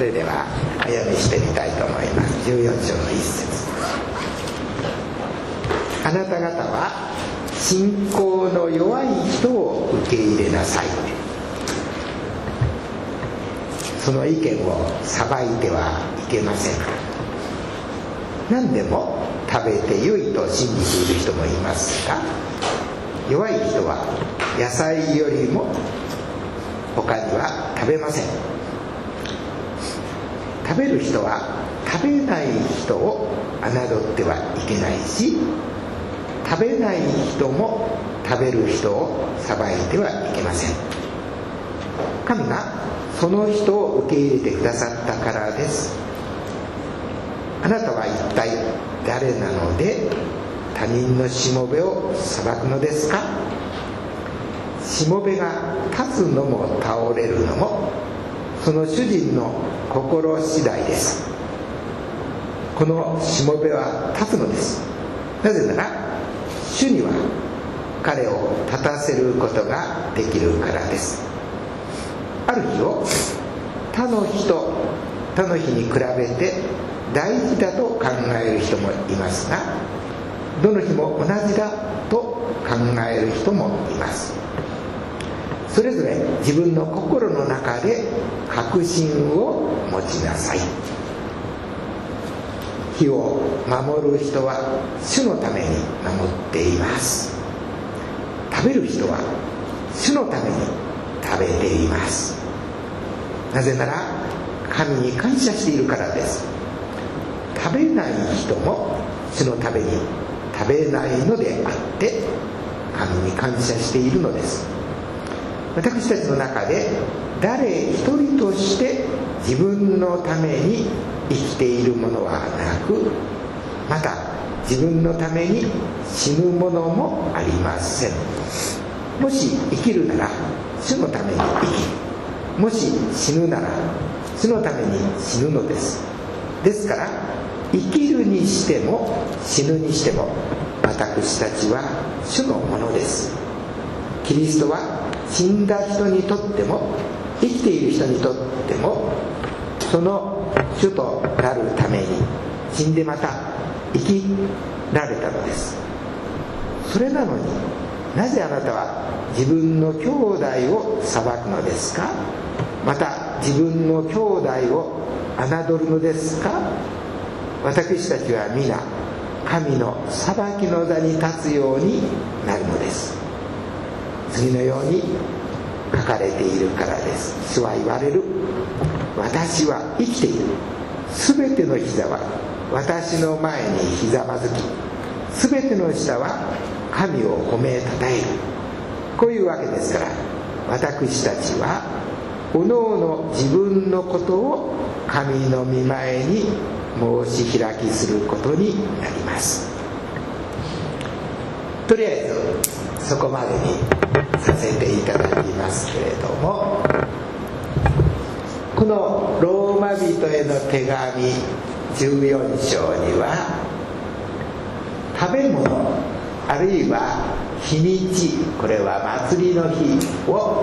れではお読みしてみたいと思います。14章の1節。あなた方は信仰の弱い人を受け入れなさい。その意見を裁いてはいけません。何でも食べて良いと信じている人もいますが、弱い人は野菜よりも他には食べません。食べる人は食べない人を侮ってはいけないし、食べない人も食べる人を裁いてはいけません。神がその人を受け入れてくださったからです。あなたは一体誰なので他人のしもべを裁くのですか？しもべが立つのも倒れるのもその主人の心次第です。このしもべは立つのです。なぜなら主には彼を立たせることができるからです。ある日を他の日に比べて大事だと考える人もいますが、どの日も同じだと考える人もいます。それぞれ自分の心の中で確信を持ちなさい。日を守る人は主のために守っています。食べる人は主のために食べています。なぜなら神に感謝しているからです。食べない人も主のために食べないのであって神に感謝しているのです。私たちの中で誰一人として自分のために生きているものはなく、また自分のために死ぬものもありません。もし生きるなら主のために生き、もし死ぬなら主のために死ぬのです。ですから生きるにしても死ぬにしても私たちは主のものです。キリストは死んだ人にとっても生きている人にとってもその主となるために死んでまた生きられたのです。それなのになぜあなたは自分の兄弟を裁くのですか？また自分の兄弟を侮るのですか？私たちは皆神の裁きの座に立つようになるのです。次のように書かれているからです。主は言われる。私は生きている。すべての膝は私の前にひざまずき、すべての舌は神を褒めたたえる。こういうわけですから、私たちはおのおの自分のことを神の御前に申し開きすることになります。とりあえずそこまでにさせていただきますけれども、このローマ人への手紙14章には食べ物あるいは日にち、これは祭りの日を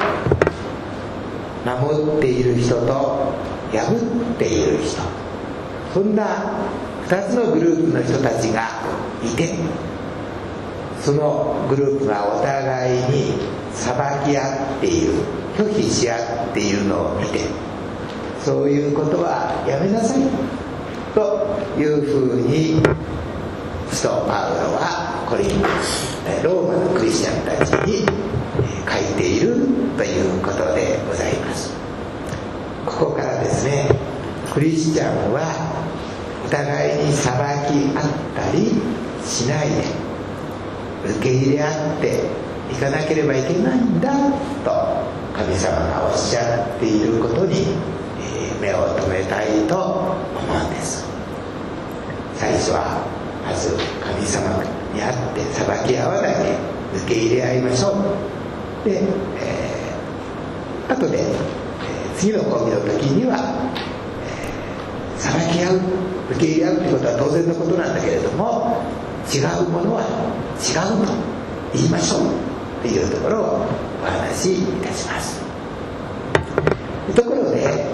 守っている人と破っている人、そんな2つのグループの人たちがいて、そのグループがお互いに裁き合っている、拒否し合っているのを見て、そういうことはやめなさいというふうに使徒パウロはコリント、ローマのクリスチャンたちに書いているということでございます。ここからですね、クリスチャンはお互いに裁き合ったりしないで受け入れ合っていかなければいけないんだと神様がおっしゃっていることに目を留めたいと思うんです。最初はまず神様に会って裁き合わないで受け入れ合いましょう。で、後で、次の講義の時には、裁き合う、受け入れ合うということは当然のことなんだけれども、違うものは違うと言いましょうというところをお話しいたします。ところで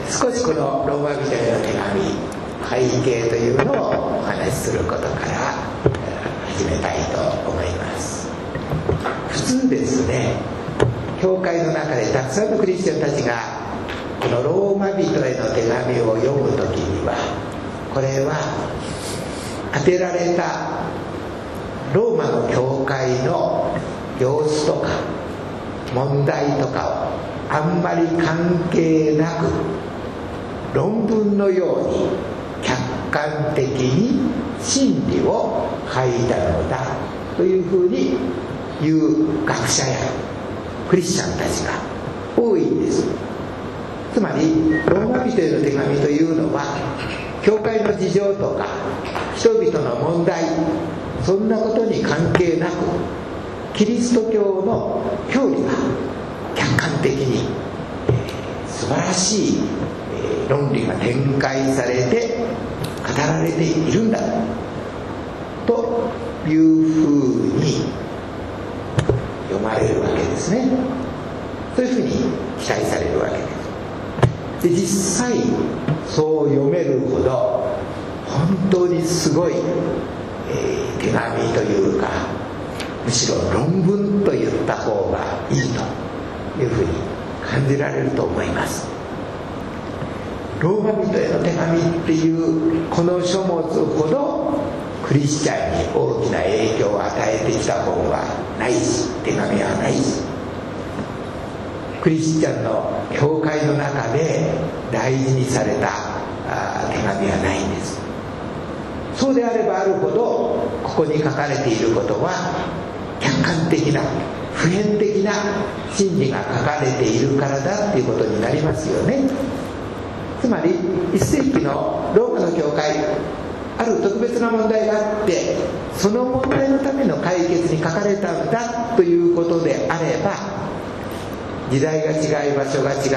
少しこのローマ人への手紙、背景というのをお話しすることから始めたいと思います。普通ですね、教会の中でたくさんのクリスチャンたちがこのローマ人への手紙を読むときには、これは当てられたローマの教会の様子とか問題とかをあんまり関係なく論文のように客観的に真理を書いたのだというふうに言う学者やクリスチャンたちが多いんです。つまりローマ人への手紙というのは教会の事情とか人々の問題、そんなことに関係なくキリスト教の教理が客観的に素晴らしい論理が展開されて語られているんだというふうに読まれるわけですね。そういうふうに期待されるわけです。で、実際そう読めるほど本当にすごい、手紙というか、むしろ論文と言った方がいいというふうに感じられると思います。ローマ人への手紙っていうこの書物ほどクリスチャンに大きな影響を与えてきた本はないし、手紙はないし、クリスチャンの教会の中で大事にされた手紙はないんです。そうであればあるほどここに書かれていることは客観的な普遍的な真理が書かれているからだっていうことになりますよね。つまり1世紀のローマの教会、ある特別な問題があってその問題のための解決に書かれたんだということであれば、時代が違い、場所が違って、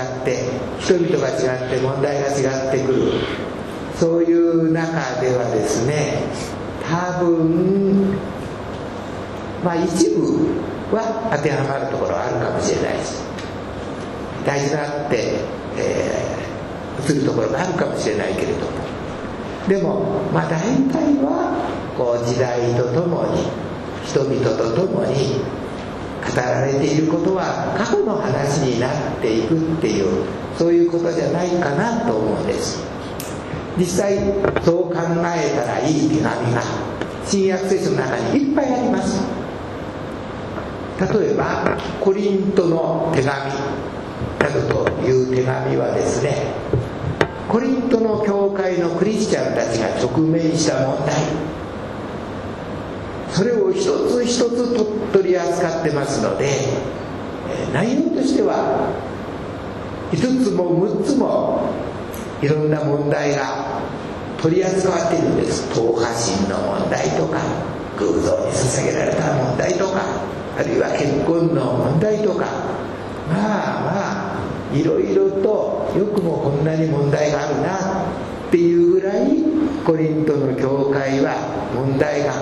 人々が違って、問題が違ってくる、そういう中ではですね、多分一部は当てはまるところはあるかもしれないし、大事なって、映るところがあるかもしれないけれども、でも大体はこう時代とともに人々とともに語られていることは過去の話になっていくっていう、そういうことじゃないかなと思うんです。実際そう考えたらいい手紙が新約聖書の中にいっぱいあります。例えばコリントの手紙などという手紙はですね、コリントの教会のクリスチャンたちが直面した問題、それを一つ一つ取り扱ってますので、内容としては5つも6つもいろんな問題が取り扱われているんです。党派心の問題とか、偶像に捧げられた問題とか、あるいは結婚の問題とか、いろいろとよくもこんなに問題があるなっていうぐらいコリントの教会は問題があった。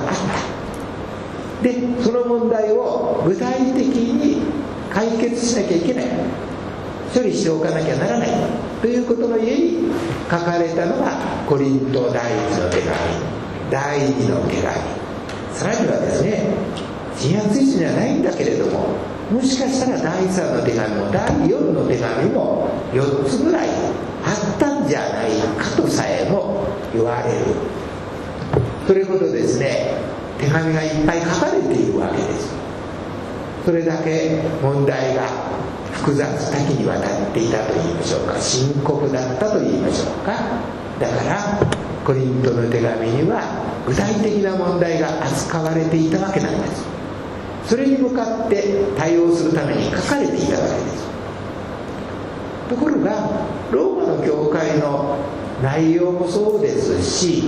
で、その問題を具体的に解決しなきゃいけない、処理しておかなきゃならないということのゆえに書かれたのがコリント第一の手紙、第二の手紙、さらにはですね、新約聖書にはないんだけれども、もしかしたら第3の手紙も第4の手紙も4つぐらいあったんじゃないかとさえも言われる。それほどですね、手紙がいっぱい書かれているわけです。それだけ問題が複雑多岐にわたっていたと言いましょうか、深刻だったと言いましょうか。だからコリントの手紙には具体的な問題が扱われていたわけなんです。それに向かって対応するために書かれていたわけです。ところがローマの教会の内容もそうですし、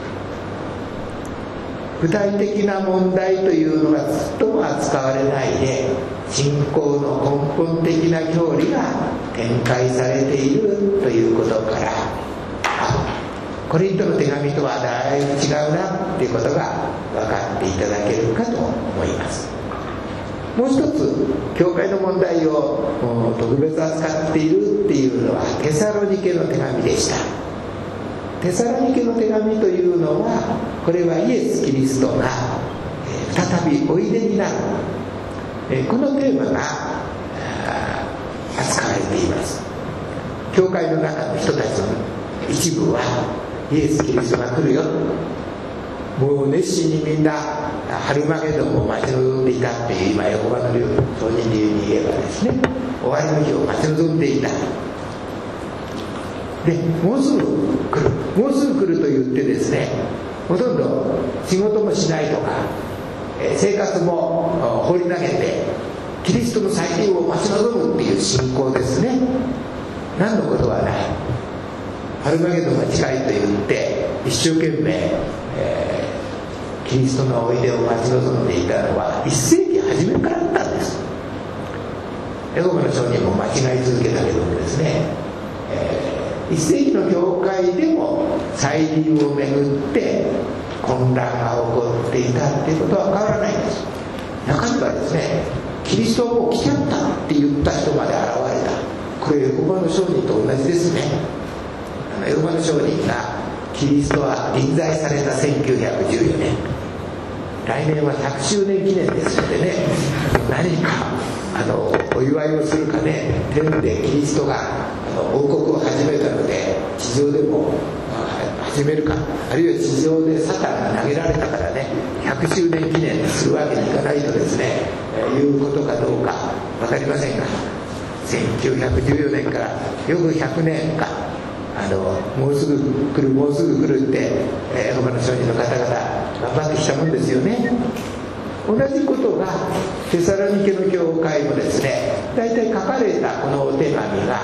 具体的な問題というのがずっとも扱われないで、信仰の根本的な教理が展開されているということから、コリントの手紙とはだいぶ違うなっていうことが分かっていただけるかと思います。 もう一つ教会の問題を特別扱っているっていうのはテサロニケの手紙でした。テサロニケの手紙というのは、これはイエス・キリストが再びおいでになる、このテーマが扱われています。教会の中の人たちの一部はイエス・キリストが来るよ、もう熱心にみんなハルマゲドンを待ち望んでいたっていう、今エホバの証人流に言えばですね、終わりの日を待ち望んでいた。でもうすぐ来る、もうすぐ来ると言ってですね、ほとんど仕事もしないとか、生活も放り投げてキリストの再臨を待ち望むっていう信仰ですね。何のことはない。ハルマゲドンが近いと言って一生懸命、キリストのおいでを待ち望んでいたのは1世紀初めからあったんです。エホバの証人も間違い続けたけどもですね、1世紀の教会でも再臨をめぐって混乱が起こっていたっていうことは変わらないんです。中にはですね、キリストはもう来ちゃったって言った人まで現れた。これエホバの証人と同じですね。エホバの証人がキリストは臨在された1914年、来年は100周年記念ですのでね、何かお祝いをするかね、天でキリストが王国を始めたので地上でも始めるか、あるいは地上でサタンが投げられたからね100周年記念するわけにいかないとですね、いうことかどうか分かりませんが、1914年からよく100年か、もうすぐ来るもうすぐ来るって、エホバの証人の方々頑張ってきたもんですよね。同じことがテサロニケの教会もですね、大体書かれたこのお手紙が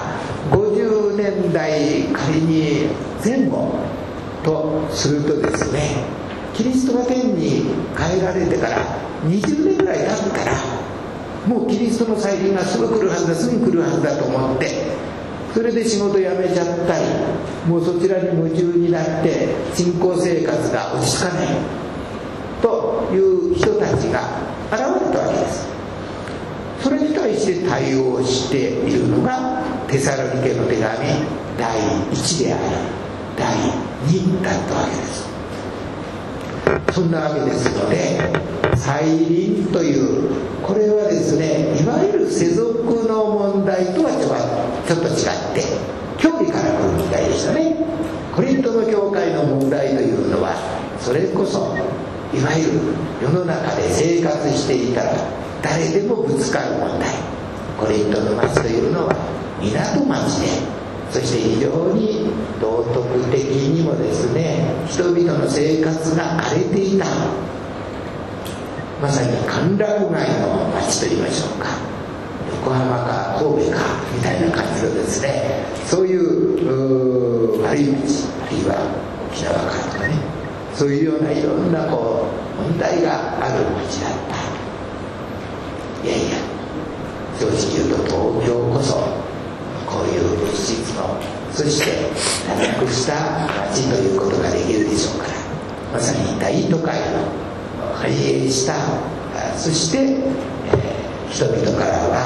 50年代仮に前後とするとですね、キリストが天に帰られてから20年ぐらい経ったら、もうキリストの再臨がすぐ来るはずだ、すぐ来るはずだと思って、それで仕事辞めちゃったり、もうそちらに夢中になって信仰生活が落ち着かないという人たちが現れたわけです。それに対して対応しているのがテサロニケの手紙第1であり第2だったわけです。そんなわけですので、再臨というこれはですね、いわゆる世俗の問題とはちょっと違って教理から来る問題でしたね。コリントの教会の問題というのは、それこそいわゆる世の中で生活していたら誰でもぶつかる問題。コリントの町というのは港町で、そして非常に道徳的にもですね、人々の生活が荒れていた、まさに歓楽街の町といいましょうか、横浜か神戸かみたいな感じのですね、そういう悪い町、あるいは沖縄かとかね、そういうようないろんな問題がある町だった。いやいや、正直言うと東京こそこういう物質の、そして堕落した町ということができるでしょうから、まさに大都会の繁栄した、そして、人々からは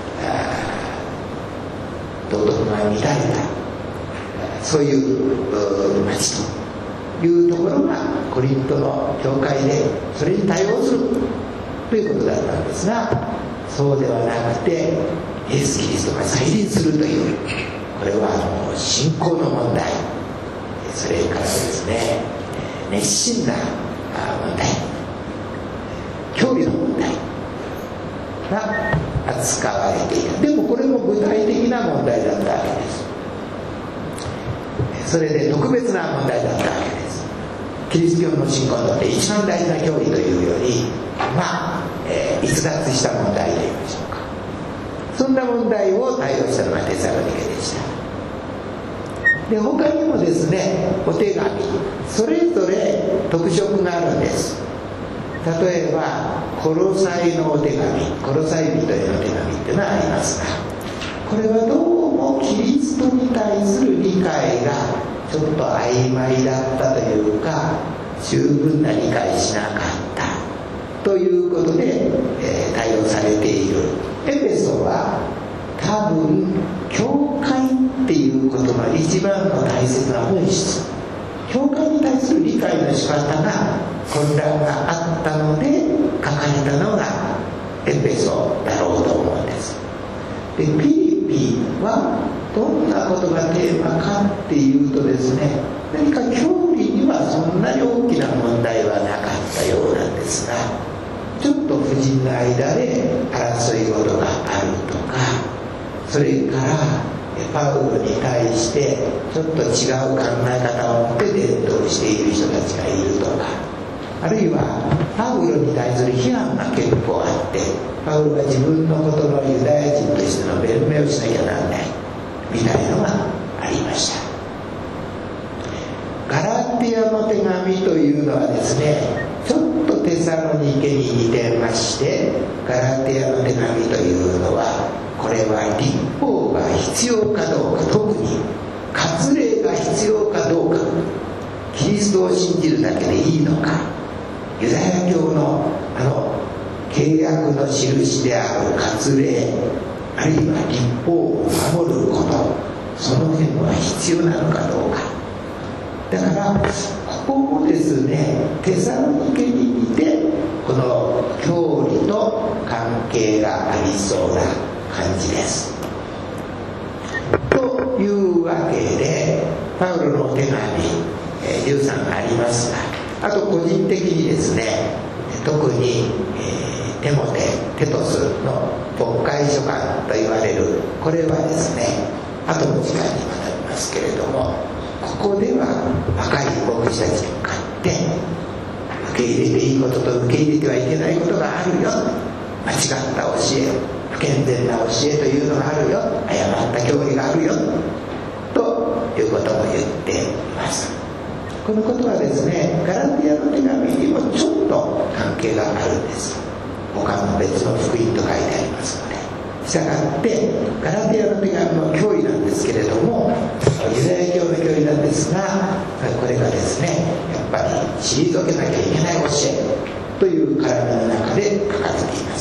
道徳が乱れた、そういう町というところがコリントの教会でそれに対応するということだったんですが、そうではなくてイエス・キリストが再臨するという、これは信仰の問題、それからですね、熱心な問題、教理の問題が扱われている。でもこれも具体的な問題だったわけです。それで特別な問題だったわけです。キリスト教の信仰にとって一番大事な教理というより、逸脱した問題といいましょうか、そんな問題を対応したのがテサロニケでした。で、他にもですね、お手紙それぞれ特色があるんです。例えばコロサイのお手紙、コロサイ人への手紙っていうのはありますが、これはどうもキリストに対する理解がちょっと曖昧だったというか、十分な理解しなかったということで、対応されている。エペソは多分教会っていうことの一番の大切な本質、教会に対する理解の仕方が混乱があったので書かれたのがエペソだろうと思うんです。でピリピはどんなことがテーマかっていうとですね、何か教理にはそんなに大きな問題はなかったようなんですが、ちょっと夫人の間で争い事があるとか、それからパウロに対してちょっと違う考え方を持って伝統している人たちがいるとか、あるいはパウロに対する批判が結構あって、パウロが自分のことのユダヤ人としての弁明をしなきゃならないみたいのがありました。ガラティアの手紙というのはですね、ちょっとテサロニケに似てまして、ガラティアの手紙というのは、これは律法が必要かどうか、特に割礼が必要かどうか、キリストを信じるだけでいいのか、ユダヤ教の契約の印である割礼、あるいは律法を守ること、その辺は必要なのかどうか。だからここもですね、テサロニケに似てこの教理と関係がありそうな感じです。というわけでパウロの手紙13ありますが、あと個人的にですね、特にテモテ、テトスの牧会書簡と言われる、これはですね、後の時間に学びますけれども、ここでは若い牧師たちに向かって受け入れていいことと受け入れてはいけないことがあるよ、間違った教え、不健全な教えというのがあるよ、誤った教義があるよということも言っています。このことはですね、ガラティアの手紙にもちょっと関係があるんです。他の別の福音と書いてありますので、したがってガラティアの手紙の教義なんですけれども、ユダヤ教の教義なんですが、これがですね、やっぱり退けなきゃいけない教えという絡みの中で書かれています。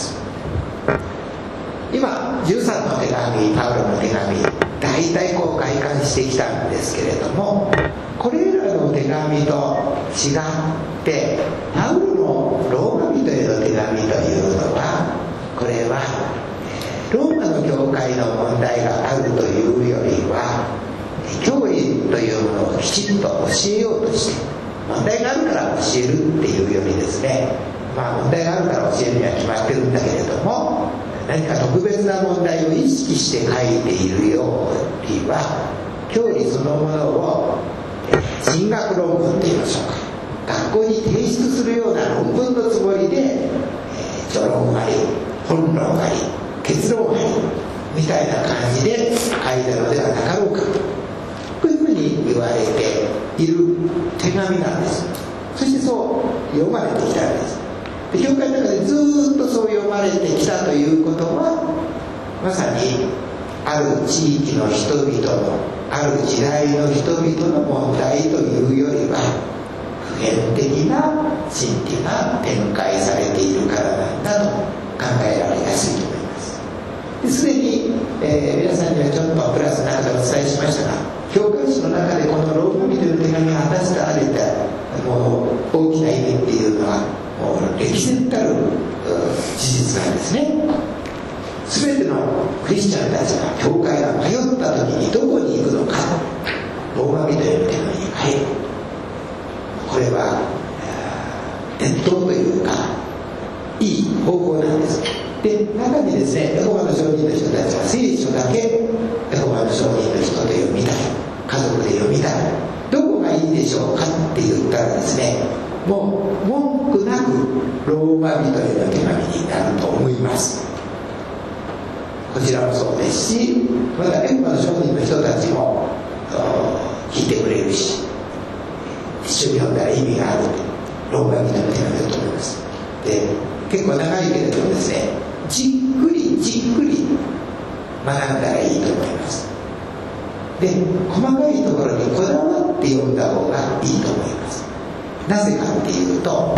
今13の手紙、パウロの手紙、大体こう外観してきたんですけれども、これらの手紙と違ってパウロのローマ人への手紙というのは、これはローマの教会の問題があるというよりは、教義というものをきちんと教えようとして、問題があるから教えるっていうよりですね、問題があるから教えるには決まってるんだけれども、何か特別な問題を意識して書いているよりは、教義そのものを神学論文といいましょうか、学校に提出するような論文のつもりで、序論あり本論あり結論ありみたいな感じで書いたのではなかろうか、こういうふうに言われている手紙なんです。そしてそう読まれてきたんです。で、教会の中でずっとそう読まれてきたということは、まさにある地域の人々の、ある時代の人々の問題というよりは、普遍的な真理が展開されているからなんだと考えられやすいと思います。すでに、皆さんにはちょっとプラスの中でお伝えしましたが、教科書の中でこのローマ人の手紙が果たしてあれたもう大きな意味っていうのは、もう歴然たる事実なんですね。全てのクリスチャンたちが、教会が迷った時にどこに行くのか、ローマ人への手紙に入る。これは伝統というかいい方法なんです。で、中にですね、エホバの証人の人たちは聖書だけエホバの証人の人で読みたい、家族で読みたい、どこがいいでしょうかって言ったらですね、もう文句なくローマ人への手紙になると思います。こちらもそうですし、またエホバの証人の人たちも聞いてくれるし、一緒に読んだら意味があるローマ人の手紙だと思います。で、結構長いけれどもですね、じっくり学んだらいいと思います。で、細かいところにこだわって読んだ方がいいと思います。なぜかっていうと、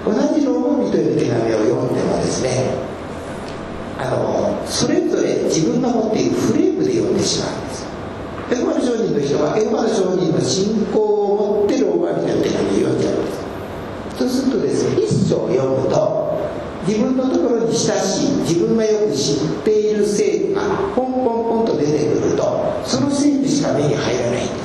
同じローマ人への手紙を読んでもですね、それぞれ自分が持っているフレームで読んでしまうんです。エホバの証人の人はエホバの証人の信仰を持ってローマ人への手紙を読んじゃうんです。そうするとですね、一章を読むと自分のところに親しい自分がよく知っている聖句がポンポンポンと出てくると、その聖句しか目に入らないんです。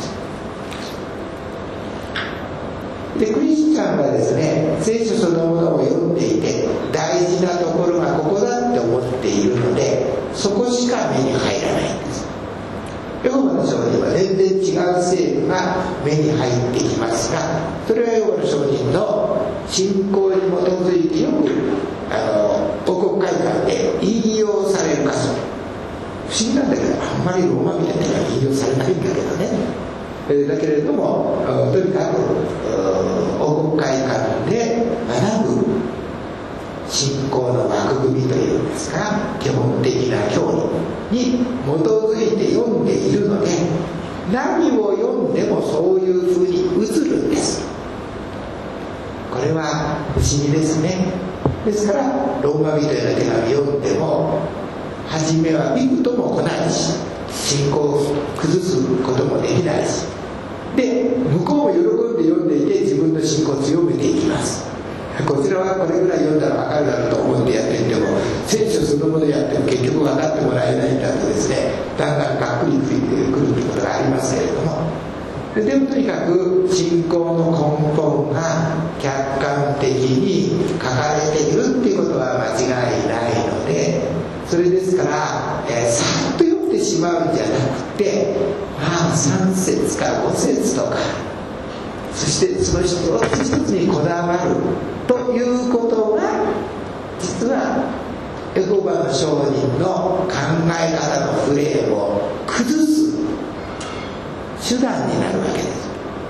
でクリスチャンがですね、聖書そのものを読んでいて大事なところがここだって思っているので、そこしか目に入らないんです。エホバの証人は全然違う聖句が目に入ってきますが、それはエホバの証人の信仰に基づいてよく報告会館で引用される箇所、不思議なんだけどあんまりローマ人には引用されないんだけどね。だけれどもとにかく報告会館で学ぶ信仰の枠組みというんですか、基本的な教理に基づいて読んでいるので、何を読んでもそういうふうに映るんです。これは不思議ですね。ですからローマ人への手紙読んでも初めはびくとも来ないし、信仰を崩すこともできないし、で向こうも喜んで読んでいて自分の信仰を強めていきます。こちらはこれぐらい読んだら分かるだろうと思ってやっていても、聖書そのものやっても結局分かってもらえないんだとですね、だんだんがっくりついてくるということがありますけれども、でもとにかく信仰の根本が客観的に書かれているっていうことは間違いないので、それですから、さっと読んでしまうんじゃなくて、3節か5節とか、そしてその一つ一つにこだわるということが実はエホバの証人の考え方のフレームを崩す手段になるわけです。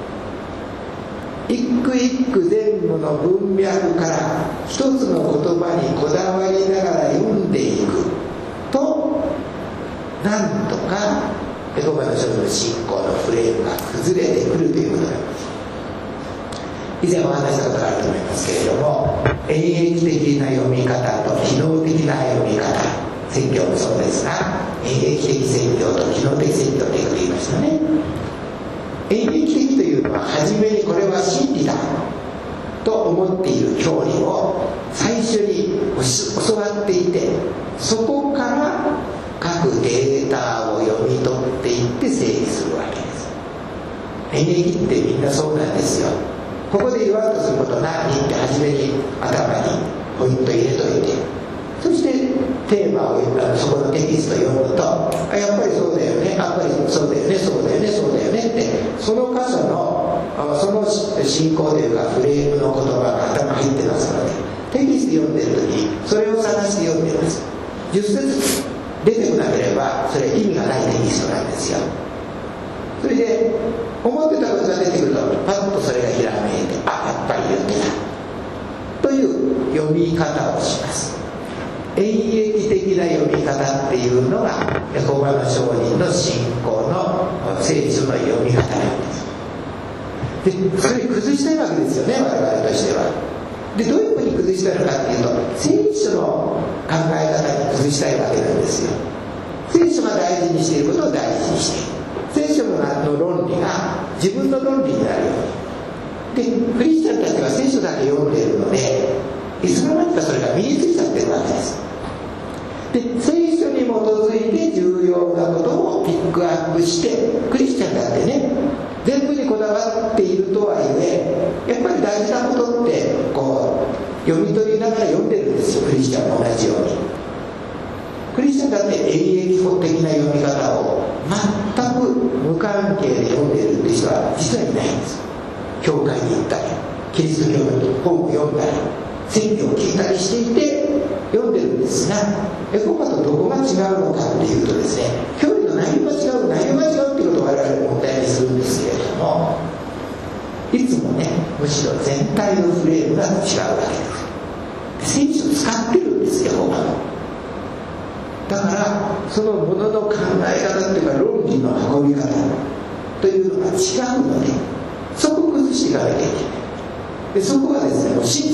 一句一句前後の文脈から一つの言葉にこだわりながら読んでいくと、なんとかエホバの証人の信仰のフレームが崩れてくるということなんです。以前お話したことがあると思いますけれども、演繹的な読み方と機能的な読み方、説教もそうですが、演繹的説教と機能的説教ということを言いましたね。演繹的というのは初めにこれは真理だと思っている教理を最初に教わっていて、そこから各データを読み取っていって整理するわけです。演繹ってみんなそうなんですよ。ここで言わんとすること何って初めに頭にポイント入れといて、そしてテーマをそこのテキストを読むと、やっぱりそうだよね、やっぱりそうだよね、そうだよね、そうだよねって、その箇所のその進行というかフレームの言葉が頭に入ってますので、テキスト読んでる時にそれを探して読んでます。10節出てこなければそれ意味がないテキストなんですよ。それで思ってたことが出てくるとパッとそれがひらめいて、やっぱり言ってたという読み方をします。演繹的な読み方っていうのがエホバの証人の信仰の聖書の読み方なんです。でそれ崩したいわけですよね、我々としては。でどういうふうに崩したいのかっていうと、聖書の考え方に崩したいわけなんですよ。聖書が大事にしていることを大事にしている、聖書の論理が自分の論理になるように。でクリスチャンたちは聖書だけ読んでいるので、いつの間にかそれが身についちゃってるわけです。で聖書に基づいて重要なことをピックアップして、クリスチャンだってね、全部にこだわっているとはいえ、やっぱり大事なことってこう読み取りながら読んでるんですよ、クリスチャンも同じように。クリスチャンだって演繹的な読み方を全く無関係で読んでいるっていう人は実はいないんです。教会に行ったり、キリスト教の本を読んだり、説教を聞いたりしていて読んでるんですが、エホバとどこが違うのかっていうとですね、教理の内容が違うっていうことを我々問題にするんですけれども、いつもね、むしろ全体のフレームが違うわけです。聖書を使ってるんですよ、エホバも。だからそのものの考え方というか論理の運び方というのが違うので、そこを崩していかなきゃいけない。でそこはですね、もう信じきっ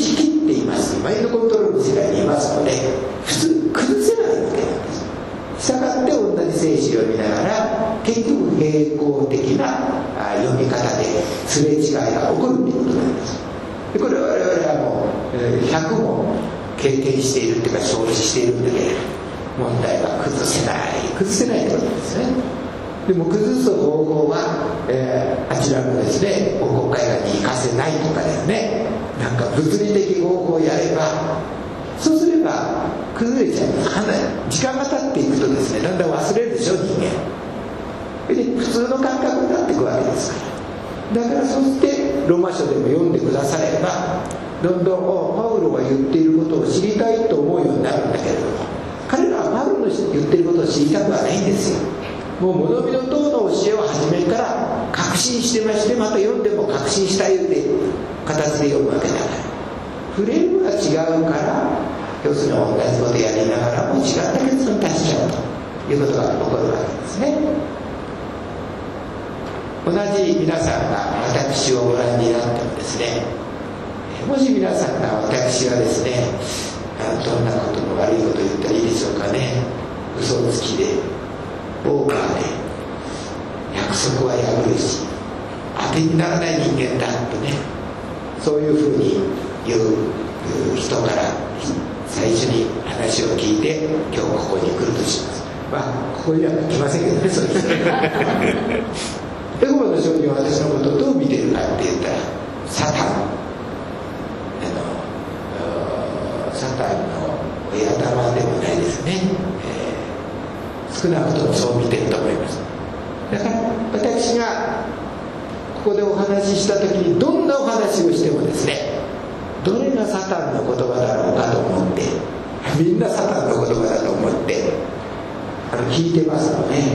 っています。マインドコントロールの世界にいますので、普通崩せないわけなんです。したがって同じ聖書を読みながら結局平行的な読み方ですれ違いが起こるということなんです。でこれは我々はもう100も経験しているというか承知しているんだけれど、問題は崩せないということですね。でも崩す方法は、あちらのですね報告会に行かせないとかですね、なんか物理的方法をやれば、そうすれば崩れちゃう。時間が経っていくとですね、だんだん忘れるでしょ、人間で。普通の感覚になっていくわけですから。だからそしてローマ書でも読んでくだされば、どんどんパウロが言っていることを知りたいと思うようになるんだけれども、彼らはパウロの言っていることを知りたくはないんですよ。もう物見の塔の教えを初めから確信してまして、また読んでも確信したいという形で読むわけだから、フレームが違うから、要するに同じことやりながらも違った結論に達しちゃうということが起こるわけですね。同じ皆さんが私をご覧になってもですね、もし皆さんが私はですね、どんなことも悪いこと言ったらいいでしょうかね、嘘つきでオーバーで約束は破るし当てにならない人間だとね、そういうふうに言う人から最初に話を聞いて今日ここに来るとします。まあここには来ませんけどね、そういう人エホバの証人は私のことをどう見てるかって言ったら、サタンの親玉でもないですね、少なくともそう見てると思います。だから私がここでお話しした時にどんなお話をしてもですね、どれがサタンの言葉だろうかと思って、みんなサタンの言葉だと思って聞いてますので、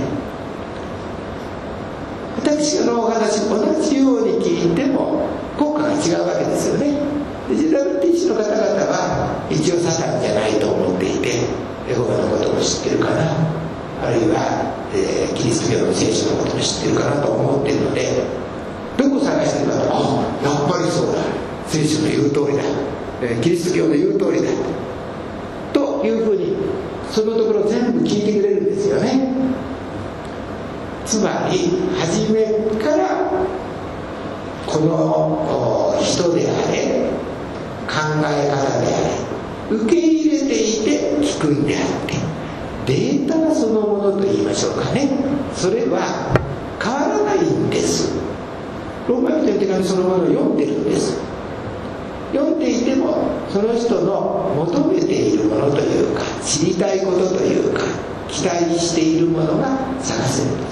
私のお話同じように聞いても効果が違うわけですよね。でジェラルティ師の方々は一応サタンじゃないと思っていて、エホバのことも知ってるかな、あるいは、キリスト教の聖書のことも知ってるかなと思っているので、どこ探してるかと、やっぱりそうだ、聖書の言う通りだ、キリスト教の言う通りだというふうにそのところ全部聞いてくれるんですよね。つまり初めからこの人であれ、考え方であれ、受け入れていて聞くんであって、データそのものと言いましょうかね、それは変わらないんです。ローマ人の手紙そのものを読んでるんです。読んでいてもその人の求めているものというか、知りたいことというか、期待しているものが探せるんです。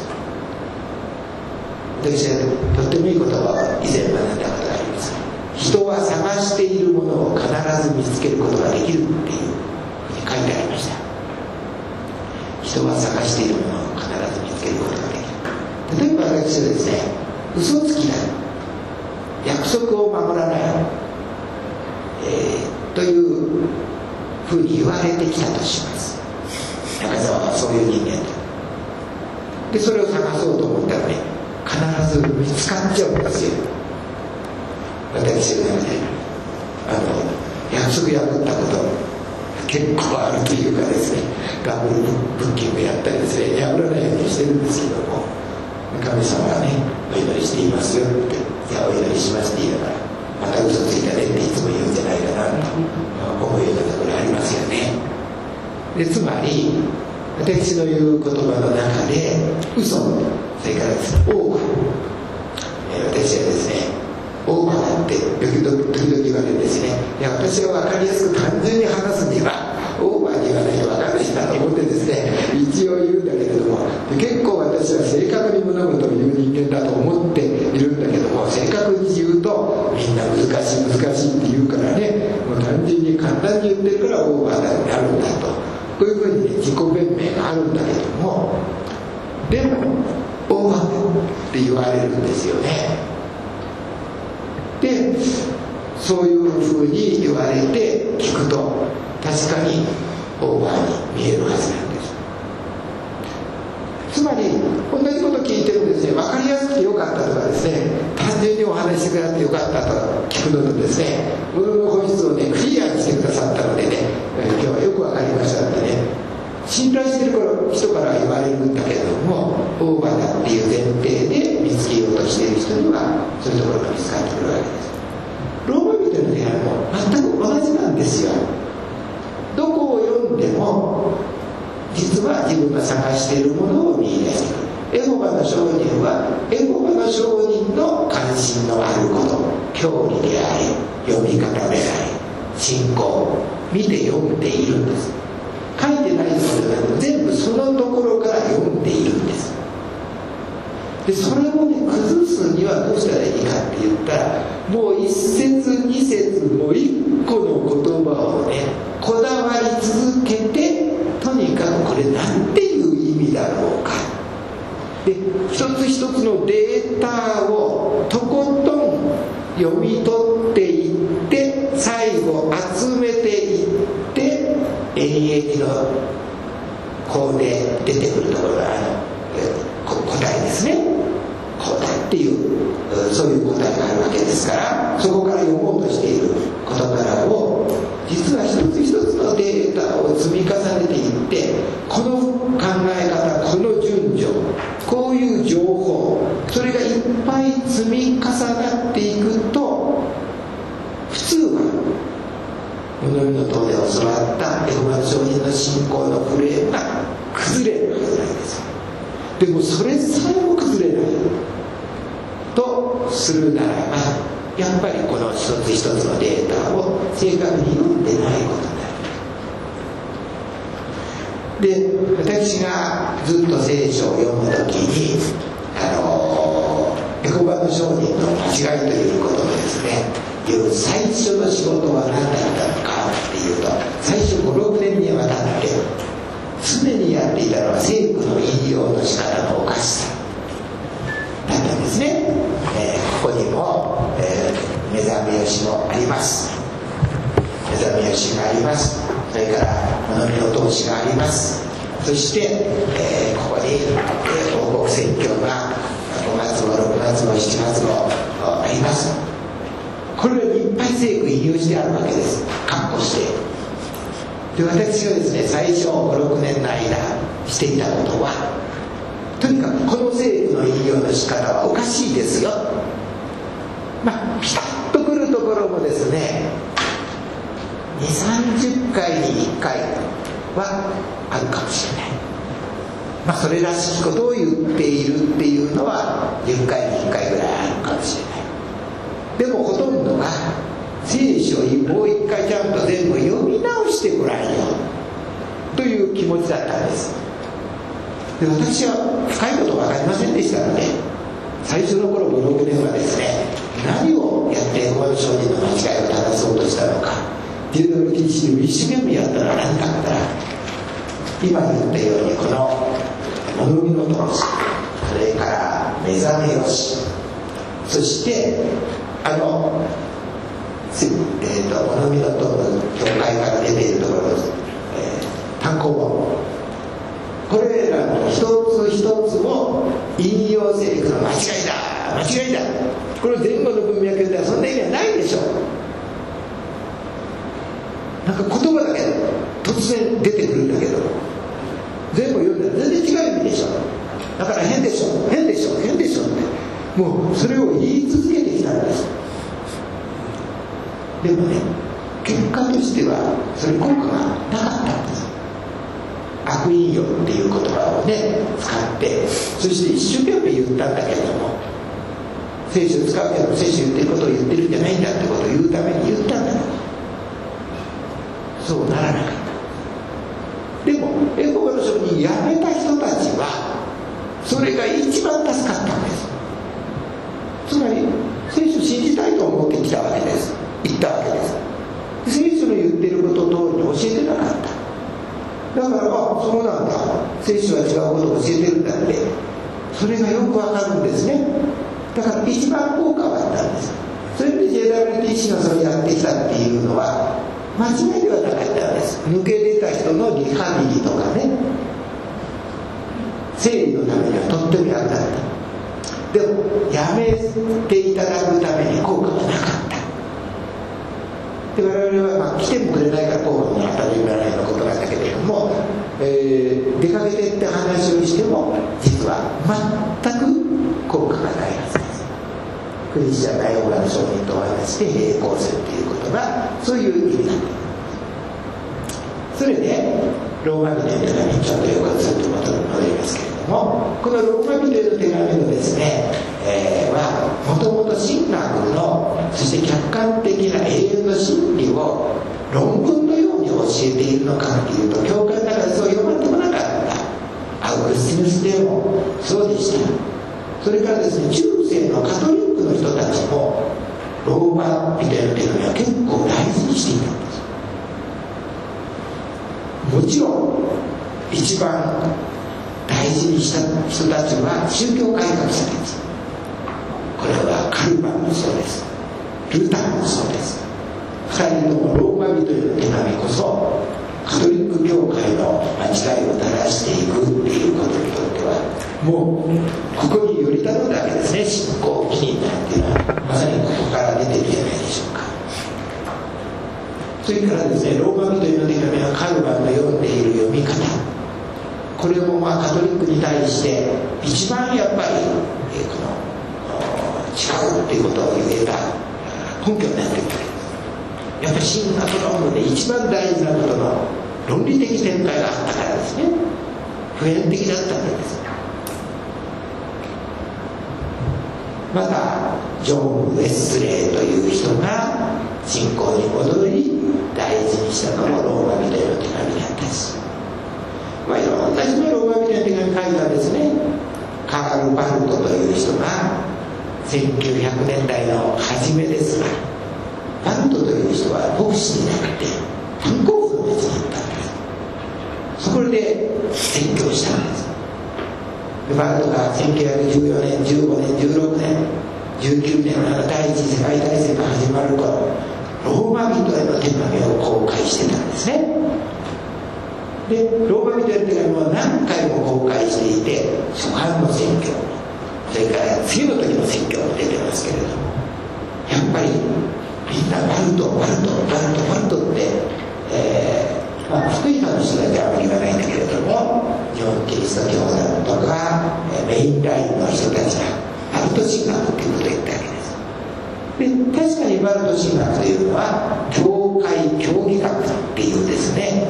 私はとってもいい言葉を以前学んだことがあります。人は探しているものを必ず見つけることができるっていうふうに書いてありました。人は探しているものを必ず見つけることができる。例えば私はですね、嘘つきだ、約束を守らない、というふうに言われてきたとします。中澤はそういう人間だ。でそれを探そうと思ったらね、必ず見つかっちゃうんですよ。私の中で約束破ったこと結構あるというかですね、ダブルブッキングやったりですね、破らないようにしてるんですけども、神様がね、お祈りしていますよって、いやお祈りしますって言いながら、また嘘ついたねっていつも言うんじゃないかなと思うようなところありますよね。でつまり私の言う言葉の中で嘘、それからですね、オーバー、私はですね、オーバーだって時々言われるんですね。いや私は分かりやすく単純に話すにはオーバーに言わなきゃ分かんないんだと思ってですね、一応言うんだけれども、結構私は正確に物事を言う人間だと思っているんだけども、正確に言うとみんな難しいって言うからね、もう単純に簡単に言ってるからオーバーになるんだと、こういうふうに、ね、自己弁明があるんだけども、でもオーバーって言われるんですよね。でそういうふうに言われて聞くと確かにオーバーに見えるはずなんです。つまり同じこと聞いてもですね、分かりやすくてよかったとかですね、単純にお話してくれてよかったと聞くのとですね、物の本質をねクリ人から言われるんだけれども、オーバーだっていう前提で見つけようとしている人にはそういうところが見つかってくるわけです。ローマ人の手紙も全く同じなんですよ。どこを読んでも実は自分が探しているものを見出してくる。エホバの証人はエホバの証人の関心のあること、教理であり、読み方であり、信仰を見て読んでいるんです。書いてないのではなく全部そのところから読んでいるんです。でそれをね崩すにはどうしたらいいかって言ったら、もう一節二節もう一個の言葉をねこだわり続けて、とにかくこれなんていう意味だろうか、で一つ一つのデータをとことん読み取っていって、最後集めていって永遠のこうで出てくるところが答えですね。答えっていうそういう答えがあるわけですから、そこから読もうとしている事柄を実は一つ一つのデータを積み重ねていって、この考え方、この順序、こういう情報、それがいっぱい積み重なっていくと、普通は物見の塔で教わったエホバの証人の信仰のフレームが崩れるはずなんですよ。でもそれさえも崩れないとするならば、やっぱりこの一つ一つのデータを正確に読んでないことになる。で、私がずっと聖書を読むときにエホバの証人の間違いということをですね、いう最初の仕事は何だったのかっていうと、最初 5,6 年にわたって常にやっていたのは聖句の引用の仕方のおかしさだったんですね。ここにも、目覚めよしもあります。目覚めよしがあります。それから物見の通しがあります。そして、ここに、王国宣教が5月号、6月号、7月号あります。これにいっぱい聖句引用してあるわけです。括弧して。で、私がですね、最初 5,6 年の間していたことは、とにかくこの聖句の引用の仕方はおかしいですよ。ピタッとくるところもですね、2、30回に1回はあるかもしれない。それらしきことを言っているっていうのは10回に1回ぐらいあるかもしれない。でもほとんどが聖書をもう一回ちゃんと全部読み直してごらんよという気持ちだったんです。で、私は深いこと分かりませんでしたので、最初の頃5、6年はですね、何をやってエホバの証人の間違いを正そうとしたのか DWTC を一生懸命やったのは何かあったら、今言ったようにこの物見の通し、それから目覚めよし、そして物見の塔の教会から出ているところの、単行本、これらの一つ一つを引用聖句の間違いだ間違いだ、これ前後の文脈ではそんな意味はないでしょう。なんか言葉だけ突然出てくるんだけど、全部読んだら全然違う意味でしょ。だから変でしょ変でしょ変でしょって、もうそれを言い続けてきたんです。でもね、結果としてはそれ効果がなかったんです。悪引用っていう言葉をね使って、そして一生懸命言ったんだけれども、聖書を使うけど聖書言ってることを言ってるんじゃないんだってことを言うために言ったんだけど、そうならなかった。でもエホバの証人辞めた人たちはそれが一番助かったんです。つまり聖書を信じたいと思ってきたわけです。言ったわけです。聖書の言ってること通りに教えてなかった。だからそうなんだ、聖書は違うことを教えてるんだって、それがよくわかるんですね。だから一番効果はあったんです。それで JWTC がそれをやってきたっていうのは間違いではなかったんです。抜け出た人のリハビリとかね、整理のためにはとっても役立った。でもやめていただくために効果はなかった。で、我々は来てもくれないから効果も当たり前のことなんだけれども、 出かけてって話をしても実は全く効果がないはずです。クリスチャンがヨガの商人とお話して並行するということがそういう意味なんです。それでローマ人への手紙にちょっとよくずっと戻りますけれども、このローマ人への手紙のですね、はもともと神学のそして客観的な永遠の真理を論文のように教えているのかというと、教会の中でそう読まれてこなかった。アウグスティヌスでもそうでした。それからですね、中世のカトリックの人たちもローマ人への手紙は結構大事にしていたんです。もちろん一番大事にした人たちは宗教改革者たち。これはカルバンもそうです。ルターもそうです。2人ともローマ人への手紙こそカトリック教会の間違いを正していくっていうことにとってはもうここにより頼んだわけですね。信仰記念なんていうのはまさにここから出てるじゃないでしょうか。それからですね、ローマ人への手紙はカルバンの読んでいる読み方、これもカトリックに対して一番やっぱりこの違うっていうことを言えた根拠になってくる。やっぱり神学論文で一番大事なことの論理的展開があったからですね、普遍的だったわけです。またジョン・ウェスレーという人が信仰に戻り大事にしたのもローマ人への手紙だったし、いろんな人がローマ人への手紙書いたんですね。カール・バルトという人が1900年代の初めですが、バルトという人は牧師になって炭鉱夫の道に行ったんです。そこで宣教したんです。バルトが1914年15年16年19年の第一次世界大戦が始まる頃、ローマ人への手紙を公開してたんですね。でローマ人への手紙を何回も公開していて、初版の宣教、それから次の時の宣教も出てますけれども、やっぱりみんなバルトって、福井派の人だけはあまり言わないんだけれども、日本キリスト教団とかメインラインの人たちがバルト神学っていうことを言ったわけです。で確かにバルト神学というのは教会教義学っていうですね、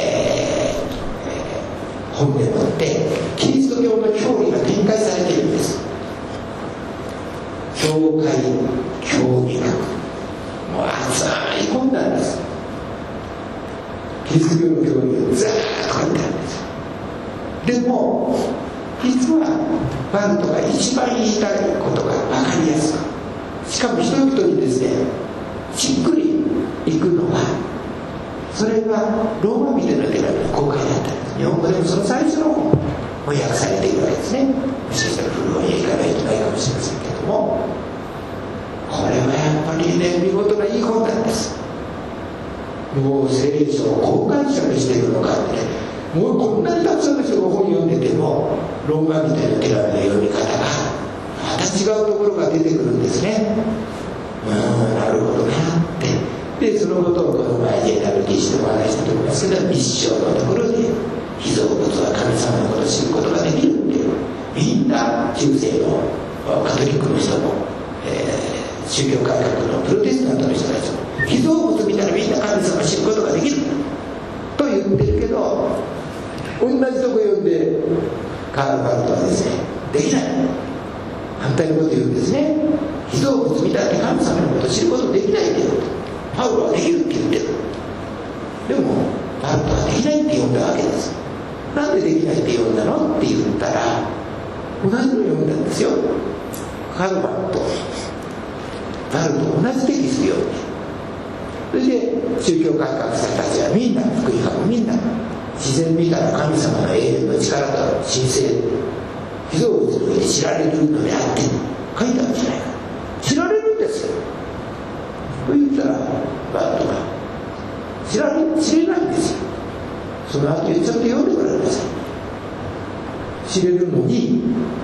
本でもってキリスト教の教義が展開されているんです。教会教義学、もう浅い本なんです。キリスト教の教義がずーっと書いてあるんです。でも実はバルトが一番言いたいことが分かりやすく、しかも人々にですねしっくりいくのは、それがローマ人への手紙の公開だったんです。日本語でもその最初の本翻訳されているわけですね。もしかしたら古本屋行かないとないかもしれませんけども、これはやっぱりね見事ないい本なんです。もう聖書を公開者にしているのかってね、もうこんなにたくさんの人が本読んでてもローマ人への手紙の読み方がまた違うところが出てくるんですね。なるほどなって。でそのことをこの前 JWTC でお話したと思いますけど、一生のところで被造物は神様のことを知ることができるっていう、みんな中世のカトリックの人も、宗教改革のプロテスタントの人たちも被造物見たらみんな神様を知ることができると言ってるけど、同じとこ読んでカール・バルトはですねできない、反対のこと言うんですね。被造物見たって神様のことを知ることできないって言う。パウロはできるって言ってる。でもバルトはできないって読んだわけです。なんでできないって読んだのって言ったら、同じの読んだんですよ。カルバンとバルト同じテキスト読んで、それで宗教改革者たちはみんな、福音派もみんな自然見たら神様の永遠の力と神聖、被造物において知られるのであって書いたんじゃないか。知られるんですよと言ったら、バルトが知れないんですよ。その後ちょっと読んでごらんなさい。知れるのに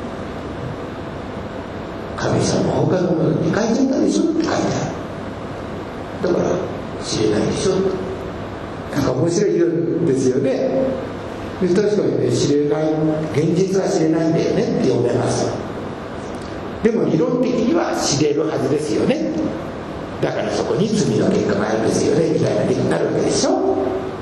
神様他のものに書いちゃったでしょって書いてある。だから知れないでしょ。なんか面白いんですよね。 で確かにね、知れない、現実は知れないんだよねって読めます。でも理論的には知れるはずですよね。だからそこに罪の結果があるんですよねみたいな理になるわけでしょ。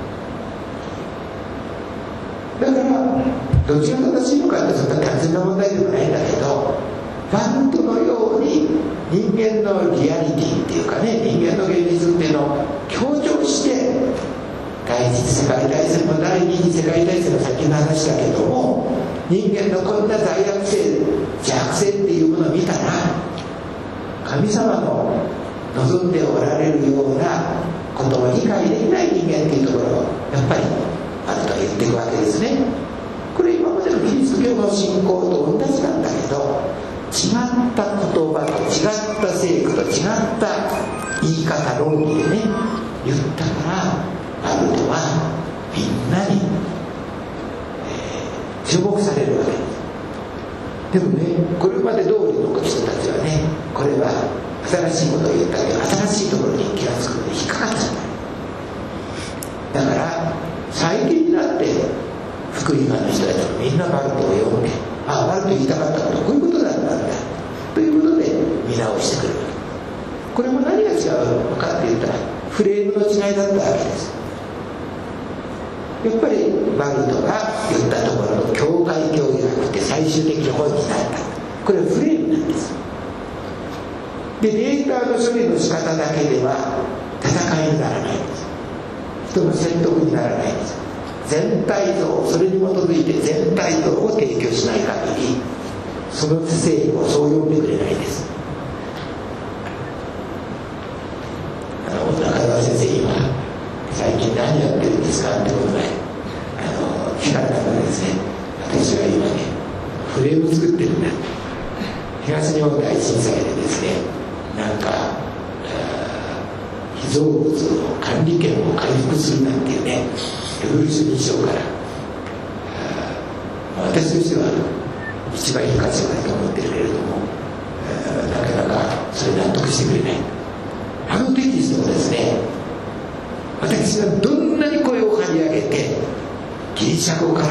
だからどっちが正しいのかってそんな単純な問題でもないんだけど、バルトのように人間のリアリティっていうかね、人間の現実っていうのを強調して第一次世界大戦も第二次世界大戦の先の話だけども、人間のこんな罪悪性邪悪性っていうものを見たら、神様の望んでおられるようなことを理解できない人間っていうところをやっぱりあると言っていくわけですね。これ今までのキリスト教の信仰と同じなんだけど、違った言葉と違った聖句と違った言い方論理でね言ったから、バルトはみんなに、注目されるわけです。でもね、これまで通りの人たちはね、これは新しいことを言ったけど新しいところに気がつくので引っかかっちゃった。だから最近になって福音派の人たちもみんなバルトを読んで、ああバルト言いたかったことこういうことだったんだということで見直してくる。これも何が違うのかって言ったらフレームの違いだったわけです。やっぱりバルトが言ったところの教会教義学って最終的に本になった。これはフレームなんです。でデータの処理の仕方だけでは戦いにならないんです。人の説得にならないんです。全体像、それに基づいて全体像を提供しない限りその正義をそう読んでくれないんです。中澤先生今最近何やってるんですかってことで聞かれたからですね、私は今ねフレーム作ってるんだ。東日本大震災でですね、なんか被造物の管理権を回復するなんていうねルール主義省から私としては一番いい価値だと思ってるけれども、なかなかそれ納得してくれない。あのテキストをですね、私がどんなに声を張り上げてギリシャ語から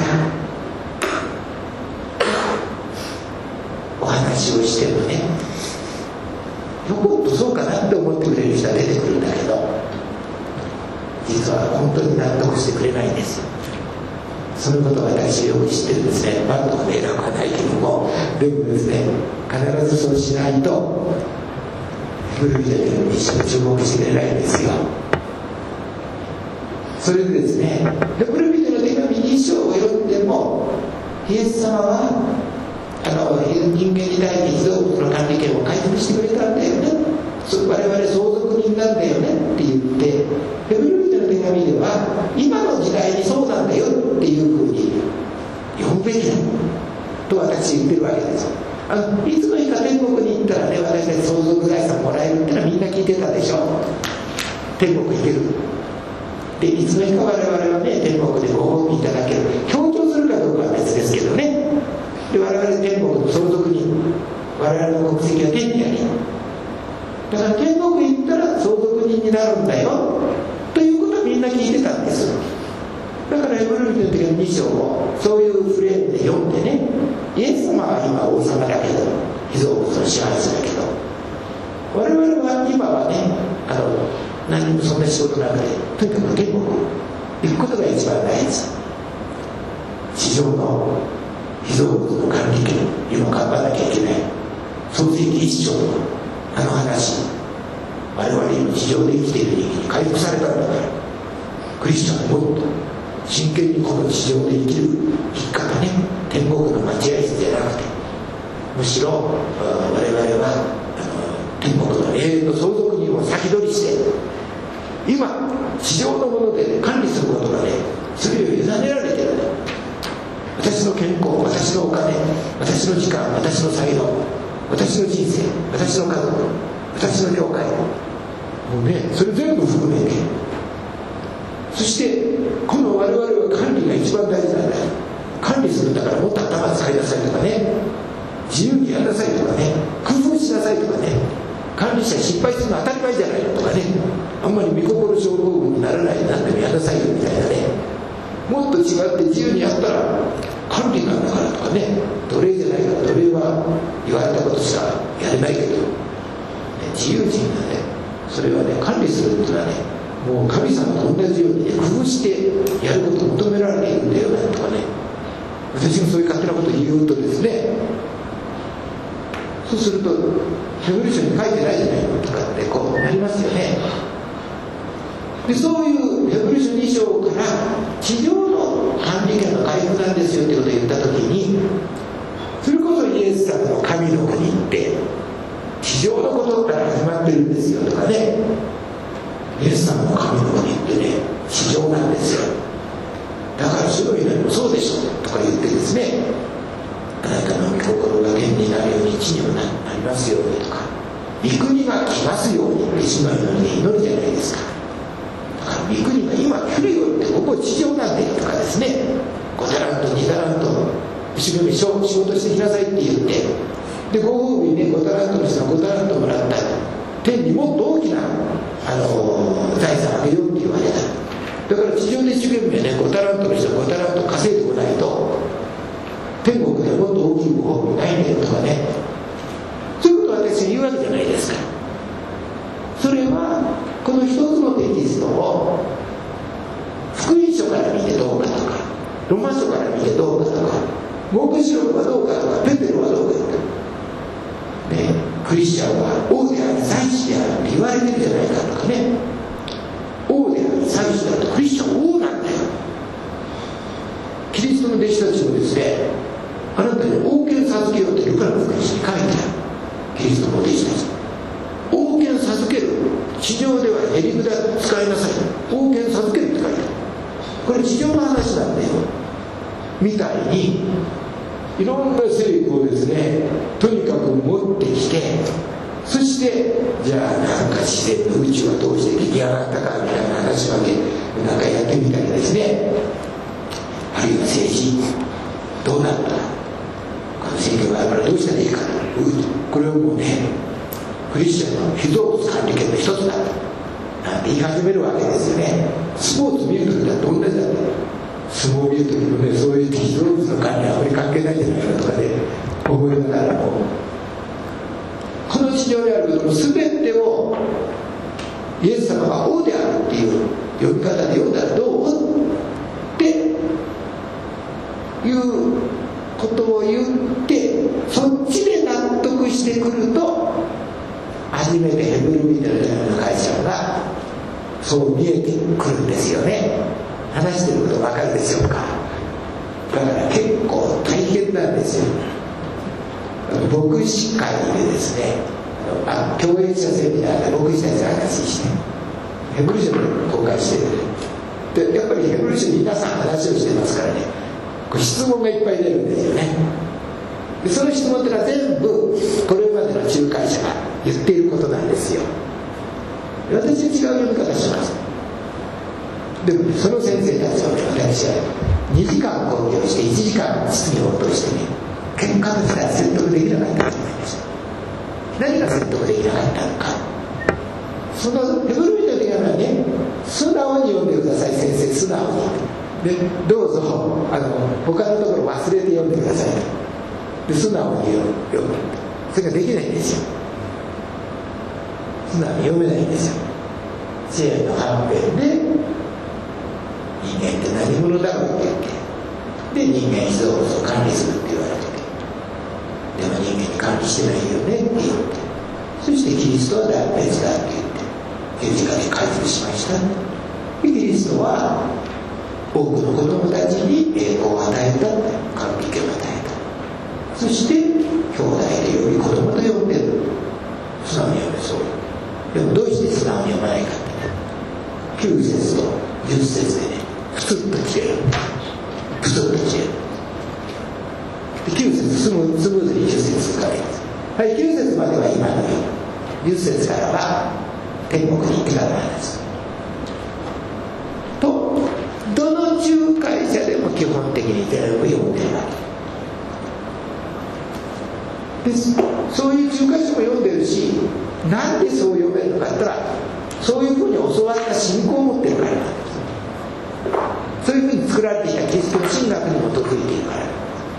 お話をしてもね、よこっとそうかなって思ってくれる人は出てくるんだけど、実は本当に納得してくれないんですよ。そのことは私よく知ってるんですね。バルトが偉くはないけども、でもですね、必ずそうしないと古いで一緒に注目してくれないんですよ。それでですね、古いでの手紙2章を読んでも、イエス様は人間に対して被造物の管理権を回復してくれたんだよね、我々相続人なんだよねって言って、古いでの手紙では今の時代にそうなんだよっていうふうに読むべきだと私言ってるわけです。いつの日か天国に行ったらね、私たち相続財産もらえるってのはみんな聞いてたでしょ。天国行けるで、いつの日か我々はね天国でご褒美いただける、強調するかどうかは別ですけどね。で我々天国の相続人、我々の国籍は天にあり、だから天国行ったら相続人になるんだよということをみんな聞いてたんです。だからヘブル人の時の2章をそういうフレームで読んでね、イエス様は今王様だけど被造物の支配者だけど、我々は今はね何もそんな仕事なくて、とにかく天国行くことが一番大事。地上の被造物の管理権にも頑張らなきゃいけない。創世記1章の話、我々今地上で生きている人間に回復されたんだから、クリスチャンはもっと真剣にこの地上で生きる生き方ね、天国の待合室じゃなくて、むしろ我々は天国の永遠の相続人を先取りして、今地上のもので、管理することがね、それを委ねられてる。私の健康、私のお金、私の時間、私の才能、私の人生、私の家族、私の教会、もうねそれ全部含めて、そしてこの我々は管理が一番大事なんだ。管理するんだからもっと頭使いなさいとかね、自由にやりなさいとかね、工夫しなさいとかね、管理者失敗するの当たり前じゃないのとかね、あんまり見心症候群にならないで何でもやりなさいよみたいなね、 もっと違って自由にやったら管理なんだからとかね、奴隷じゃないから、奴隷は言われたことしかやれないけど、自由人がね、それはね、管理するっていうのはね、もう神様と同じようにね、工夫してやることを求められているんだよねとかね、私がそういう勝手なことを言うとですね、そうするとヘブル書に書いてないじゃないのとかってこうなりますよね。でそういうヘブル書2章から地上の管理権の回復なんですよってことを言った時に、それこそイエス様の神の国って地上のことから始まってるんですよとかね、イエス様の神の国ってね地上なんですよ、だから主の祈りもそうでしょとか言ってですね、あなたの御心が天になるように地にもなりますようにとか、御国が来ますようにって主の祈りで祈るじゃないですか。だから御国が今来るよってここ地上なんでとかですね、5タラント2タラント一生懸命仕事してきなさいって言って、でご褒美にね5タラントの人が5タラントもらったら天にもっと大きな財産あげようって言われた。だから地上で一生懸命ね5タラントの人が5タラント稼いでこないと天国ではもっと大きいご褒美ないんだよとかね、そういうことを私言うわけじゃないですか。それはこの一つのテキストを福音書から見てどうかとか、ロマ書から見てどうかとか、黙示録はどうかとか、ペテロはどうかとか、ね、クリスチャンは王であり祭司であるって言われてるじゃないかとかね、王であり祭司であるとクリスチャンは王なんだよ。キリストの弟子たちもですね、あなたに王権授けようってルカの福音書に書いてある。キリストの弟子たち王権授ける、地上ではへり札使いなさい、王権授けるって書いてある。これ地上の話なんだよみたいに、いろんな勢力をですねとにかく持ってきて、そしてじゃあなんか自然の宇宙はどうして出来上がったかみたいな話までなんかやってみたりですね、あるいは政治どうなった、この選挙があるからどうしたらいいか、これをもうねクリスチャンの被造物管理権の一つだなんて言い始めるわけですよね。スポーツ見るときだって同じだって、相撲を見るときもね、そういう被造物の管理はあまり関係ないんじゃないかとかね思いながらも、この地上にあることの全てをイエス様が王であるっていう呼び方で読んだらどうっていうことを言って、そっちで納得してくると初めてヘブル人の会社がそう見えてくるんですよね。話してること分かるでしょうか。だから結構大変なんですよ。牧師会でですね、教育者セミナーで牧師たちが話してヘブル書で公開してる。でやっぱりヘブル書に皆さん話をしてますからね、質問がいっぱい出るんですよね。でその質問ってのは全部これまでの仲介者が言っていることなんですよ。私は違う読み方します。でも、ね、その先生たちをね、私は2時間講義をして1時間質疑応答してね、結果としては説得できなかったと思いました。何が説得できなかったのか、そのヘブル人の手紙はね、素直に読んでください先生、素直にでどうぞ他のところ忘れて読んでくださいで素直に読む。それができないんですよ。素直に読めないんですよ。知恵の反面で人間って何者だろうって言って、で人間被造物を管理するって言われてて、でも人間に管理してないよねって言って、そしてキリストは大別だって言って十字架で解決しました。でキリストは多くの子供たちに栄光を与えた、完璧を与えた。そして兄弟でより子供と呼んでる。素直に読めそう。でもどうして素直に読まないかってね、9節と10節でね、プツッと切れる。プツッと切れる。で9節スムーズに10節書けます。はい、9節までは今のように、10節からは天国に行ってからの話と、どの仲介者でも基本的に全部読んでるわけです。そういう仲介者も読んでるし、なんでそう読めるのかって言ったら、そういうふうに教わった信仰を持ってるからなんです。そういうふうに使作られてきたキリストの神学に基づいているから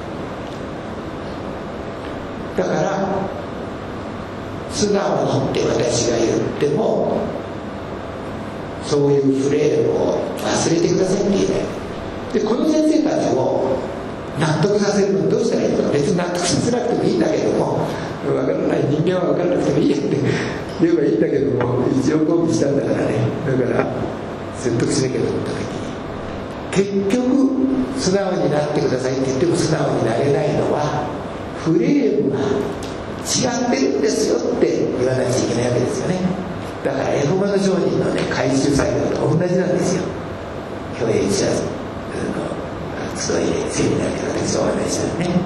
。だから素直にって私が言ってもそういうフレームを忘れてくださいって言えない。でこの先生たちを納得させるのにどうしたらいいのか。別に納得させなくてもいいんだけども、分からない人間は分からなくてもいいやって言えばいいんだけども、一応抗議したんだからね。だから説得しなきゃと思った時に、結局素直になってくださいって言っても素直になれないのはフレームが違ってるんですよって言わなきゃいけないわけですよね。だからエホバの証人のね回収作業と同じなんですよ。教営者の集いでセミナーで私お話したね。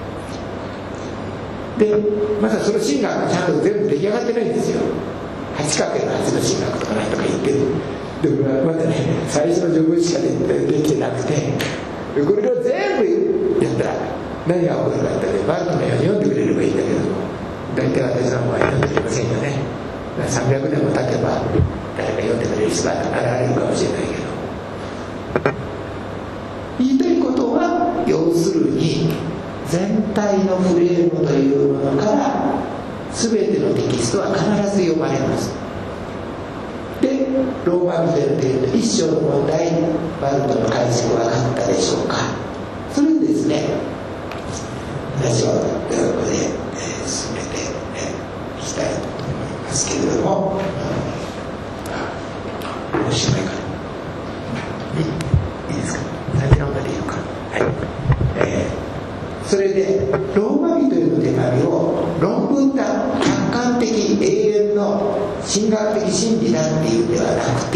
でまだその神学がちゃんと全部出来上がってないんですよ。8×8 の神学とか何とか言ってる。でもまだね最初の序文しかできてなくて、これを全部やったら何が起こるかってバルトのように読んでくれればいいんだけども、大体私の場合読んでくれませんよね。300年も経てば誰か読んでくれる人が現れるかもしれないけど、言いたいことは要するに全体のフレームというものから全てのテキストは必ず読まれます。でローマ人への点の一章の問題、バルトの解釈は分かったでしょうか。それでですね、私はここで進めていきたいと思いますけれども、おしまいかないいですか、何のまでいいのか、それでローマ人への手紙を論文だ、客観的永遠の神学的真理だっていうんではなくて、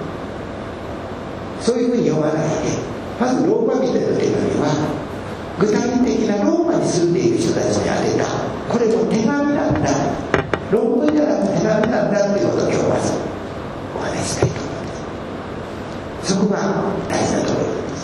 そういうふうに読まないで、まずローマ人への手紙は具体的なローマに住んでいる人たちに宛てた、これも手紙なんだ、論文じゃなくて手紙なんだっていうことを今日まずお話ししたいと思います。そこが大事なところです。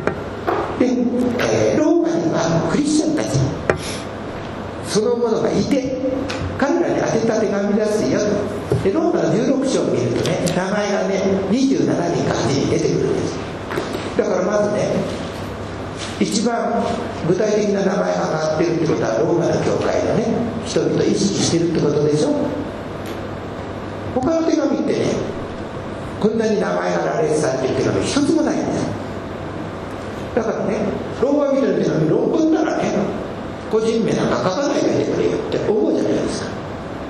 で、ローマにはクリスチャンたちそのものがいて、彼らに宛てた手紙ですよ。でローマの16章を見るとね、名前がね27人か8人出てくるんです。だからまずね、一番具体的な名前が挙がってるってことはローマの教会のね人々を意識してるってことでしょ。他の手紙ってね、こんなに名前が羅列されてる手紙一つもないんです。だからね、ローマ人の手紙論文ならね、個人名なんか書かないでくれよって思うじゃないですか。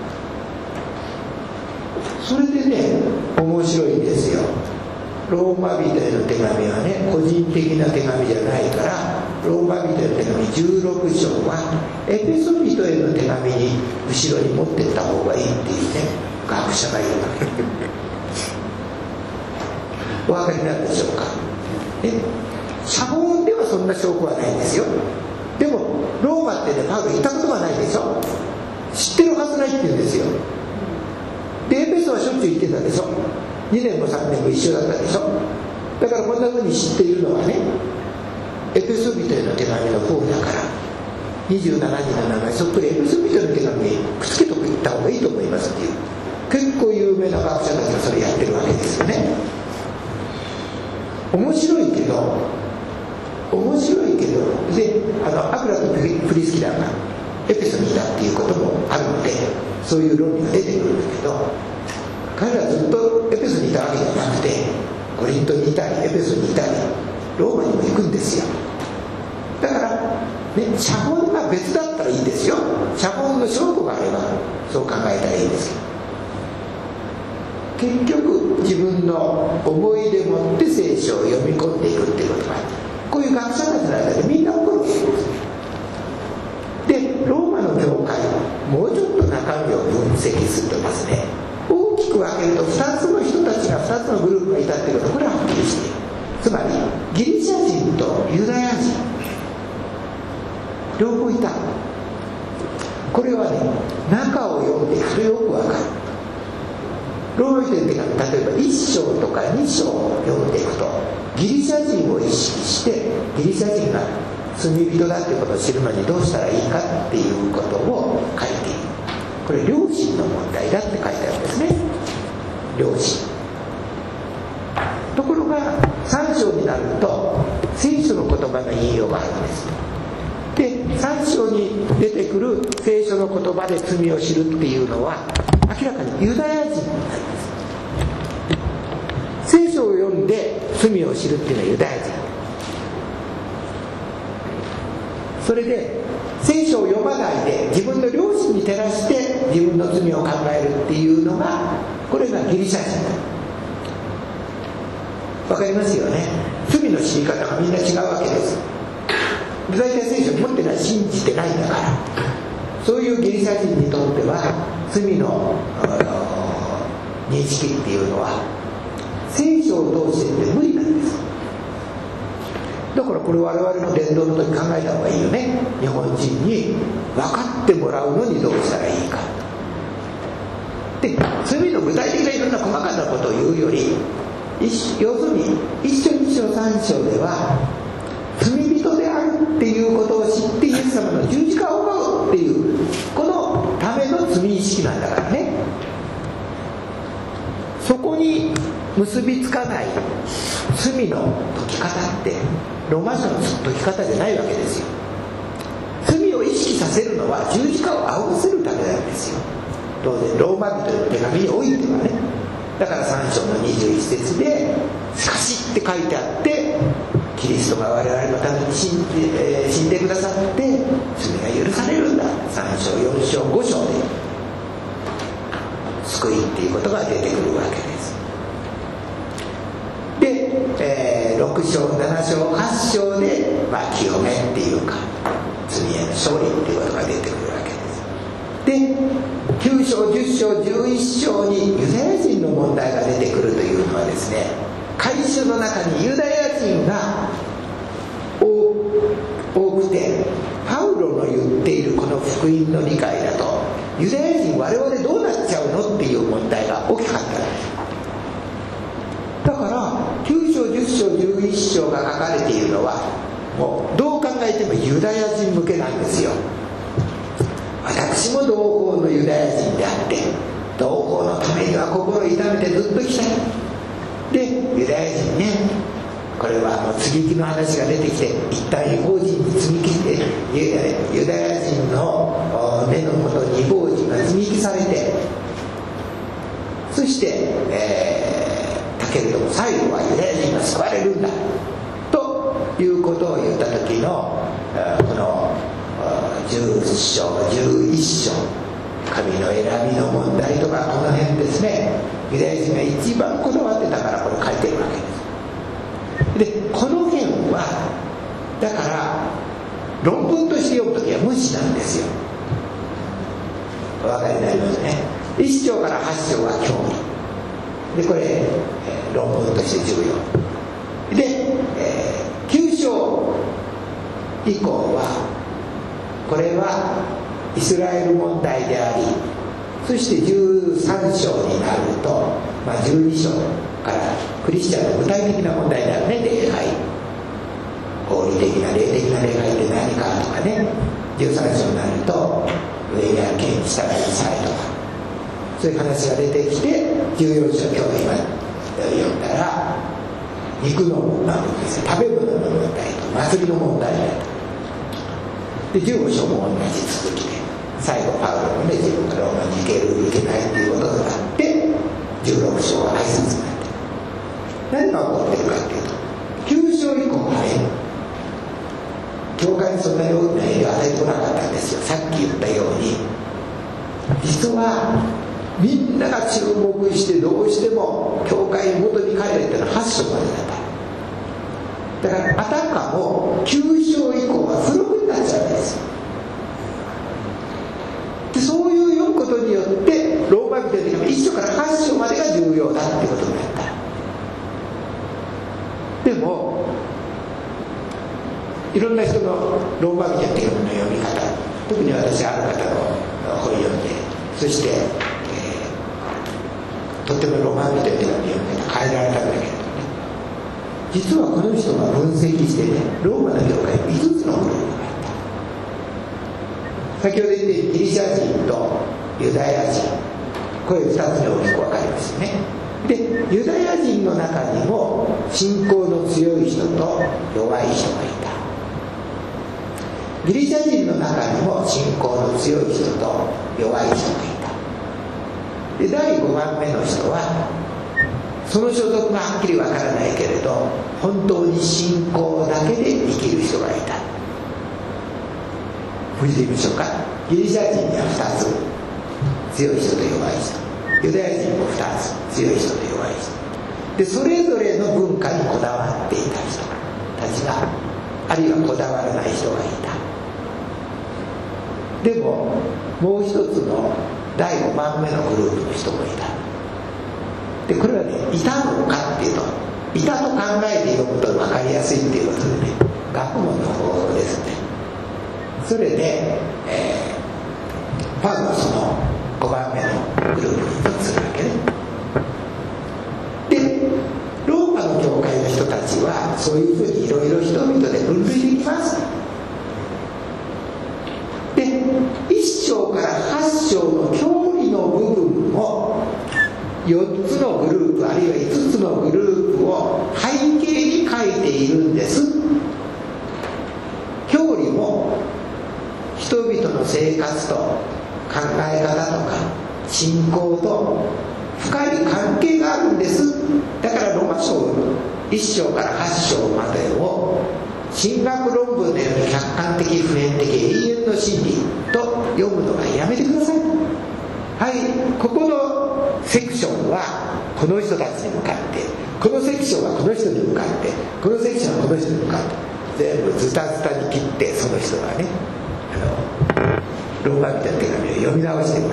それでね、面白いんですよ。ローマ人への手紙はね、個人的な手紙じゃないから、ローマ人への手紙16章はエペソ人への手紙に後ろに持ってった方がいいっていうね学者がいるわけお分かりになるでしょうか。写本ではそんな証拠はないんですよ。でもローマってね、パウロ行ったことがないでしょ。知ってるはずないって言うんですよ。でエペソはしょっちゅう行ってたでしょ。2年も3年も一緒だったでしょ。だからこんな風に知っているのはね、エペソ人への手紙の方だから、27人の名前そっくりエペソ人の手紙にくっつけとくいった方がいいと思いますっていう、結構有名な学者たちがそれやってるわけですよね。面白いけどで、アクラとプリスキラがエペソにいたっていうこともあるので、そういう論理が出てくるんだけど、彼らずっとエペソにいたわけじゃなくて、コリントにいたりエペソにいたりローマにも行くんですよ。だからね、写本が別だったらいいですよ。写本の証拠があればそう考えたらいいんですけど、結局自分の思いでもって聖書を読み込んでいくっていうことが、こういう学者たちの間でみんな起こるわけです。でローマの教会、もうちょっと中身を分析するとですね、大きく分けると2つの人たちが2つのグループがいたっていうこと、これははっきりしている。つまりギリシャ人とユダヤ人両方いた。これはね、中を読んでいくとよく分かる。ローマ人の手紙、例えば1章とか2章を読んでいくと、ギリシャ人を意識してギリシャ人が罪人だっていうことを知るのにどうしたらいいかっていうことを書いている。これ良心の問題だって書いてあるんですね。良心。ところが3章章になると聖書の言葉の引用があるんです。で3章に出てくる聖書の言葉で罪を知るっていうのは明らかにユダヤ人なんです。聖書を読んで罪を知るっていうのはユダヤ人。それで聖書を読まないで自分の良心に照らして自分の罪を考えるっていうのが、これがギリシャ人だ。わかりますよね。罪の知り方がみんな違うわけです。大体聖書を持ってない、信じてないんだから、そういうギリシャ人にとっては罪の認識っていうのは聖書を通してって無理なんです。だからこれ我々の伝道の時考えた方がいいよね。日本人に分かってもらうのにどうしたらいいか。で罪の具体的ないろんな細かなことを言うより、要するに1章2章3章では罪人であるっていうことを知ってイエス様の十字架を追うっていうこのための罪意識なんだからね。そこに結びつかない罪の解き方ってローマ書の解き方じゃないわけですよ。罪を意識させるのは十字架を合わせるためなんですよ。当然ローマ人の手紙においてはね。だから3章の21節で「しかし」って書いてあって、キリストが我々のために死んでくださって罪が許されるんだ。3章4章5章で救いっていうことが出てくるわけです。で、6章7章8章で、清めっていうか罪への勝利っていうことが出てくるわけです。で9章10章11章にユダヤ人の問題が出てくるというのはですね、改宗の中にユダヤ人が多くて、パウロの言っているこの福音の理解だとユダヤ人我々どうなっちゃうのっていう問題が大きかったんです。だから9章10章11章が書かれているのはもうどう考えてもユダヤ人向けなんですよ。私も同胞のユダヤ人であって同胞のためには心を痛めてずっと来た。でユダヤ人ね、これは接ぎ木の話が出てきて、一旦異邦人に接ぎ木してユダヤ人の目のもとに異邦人が接ぎ木されて、そしてだけれども最後はユダヤ人が救われるんだということを言った時のこの10章11章、神の選びの問題とかこの辺ですね、ユダヤ人が一番こだわってたからこれ書いてるわけです。でこの辺はだから論文として読むときは無視なんですよ。お分かりになりますね。1章から8章は興味で、これ、論文として重要で、9章以降はこれはイスラエル問題であり、そして13章になると、12章からクリスチャンの具体的な問題になるね。礼拝、合理的な霊的な礼拝って何かとかね。13章になると上にある権に従いなさいとか、そういう話が出てきて、14章今日今読んだら肉の問題ですね、食べ物の問題と祭りの問題だと。で15章も同じ続きで、最後パウロもね、自分がローマに行ける行けないっていうことがあって、16章は挨拶になって何が起こってるかっていうと、9章以降はね、教会にそんなに大きな影響を与えてこなかったんですよ。さっき言ったように、実はみんなが注目してどうしても教会に元に帰れっていうのは8章までだった。だからあたかも9章以降は付録になっちゃうんですよ。でそういう読むことによってローマ人的に1章から8章までが重要だっていうことになった。でもいろんな人のローマ人手紙の読み方、特に私ある方の本を読んで、そして、とってもローマ人手紙の読み方変えられたんだけどね、実はこの人が分析してね、ローマの教会に5つのグループがあった。先ほど言ってギリシャ人とユダヤ人、これ2つに大きく分かりますよね。 でユダヤ人の中にも信仰の強い人と弱い人がいた。ギリシャ人の中にも信仰の強い人と弱い人がいた。で第5番目の人はその所属がはっきりわからないけれど本当に信仰だけで生きる人がいた。もう一度言いましょうか。ギリシャ人には2つ、強い人と弱い人。ユダヤ人も2つ、強い人と弱い人で、それぞれの文化にこだわっていた人たちが、あるいはこだわらない人がいた。でももう一つの第5番目のグループの人もいた。でこれはね、いたのかっていうと、いたと考えて読むと分かりやすいっていうことでね、学問の方法ですね。それで、パウロはその5番目のグループに属するわけね。でローマの教会の人たちはそういうふうにいろいろ人々で分類できます。で1章から8章の教理の部分を4つのグループあるいは5つのグループを背景に書いているんです。教理も人々の生活と考え方とか信仰と深い関係があるんです。だからローマ書1章から8章までを神学論文のように客観的普遍的永遠の真理と読むのはやめてください。はい、ここのセクションはこの人たちに向かって、このセクションはこの人に向かって、このセクションはこの人に向かって、全部ズタズタに切って、その人がねローマ人の手紙を読み直しているわ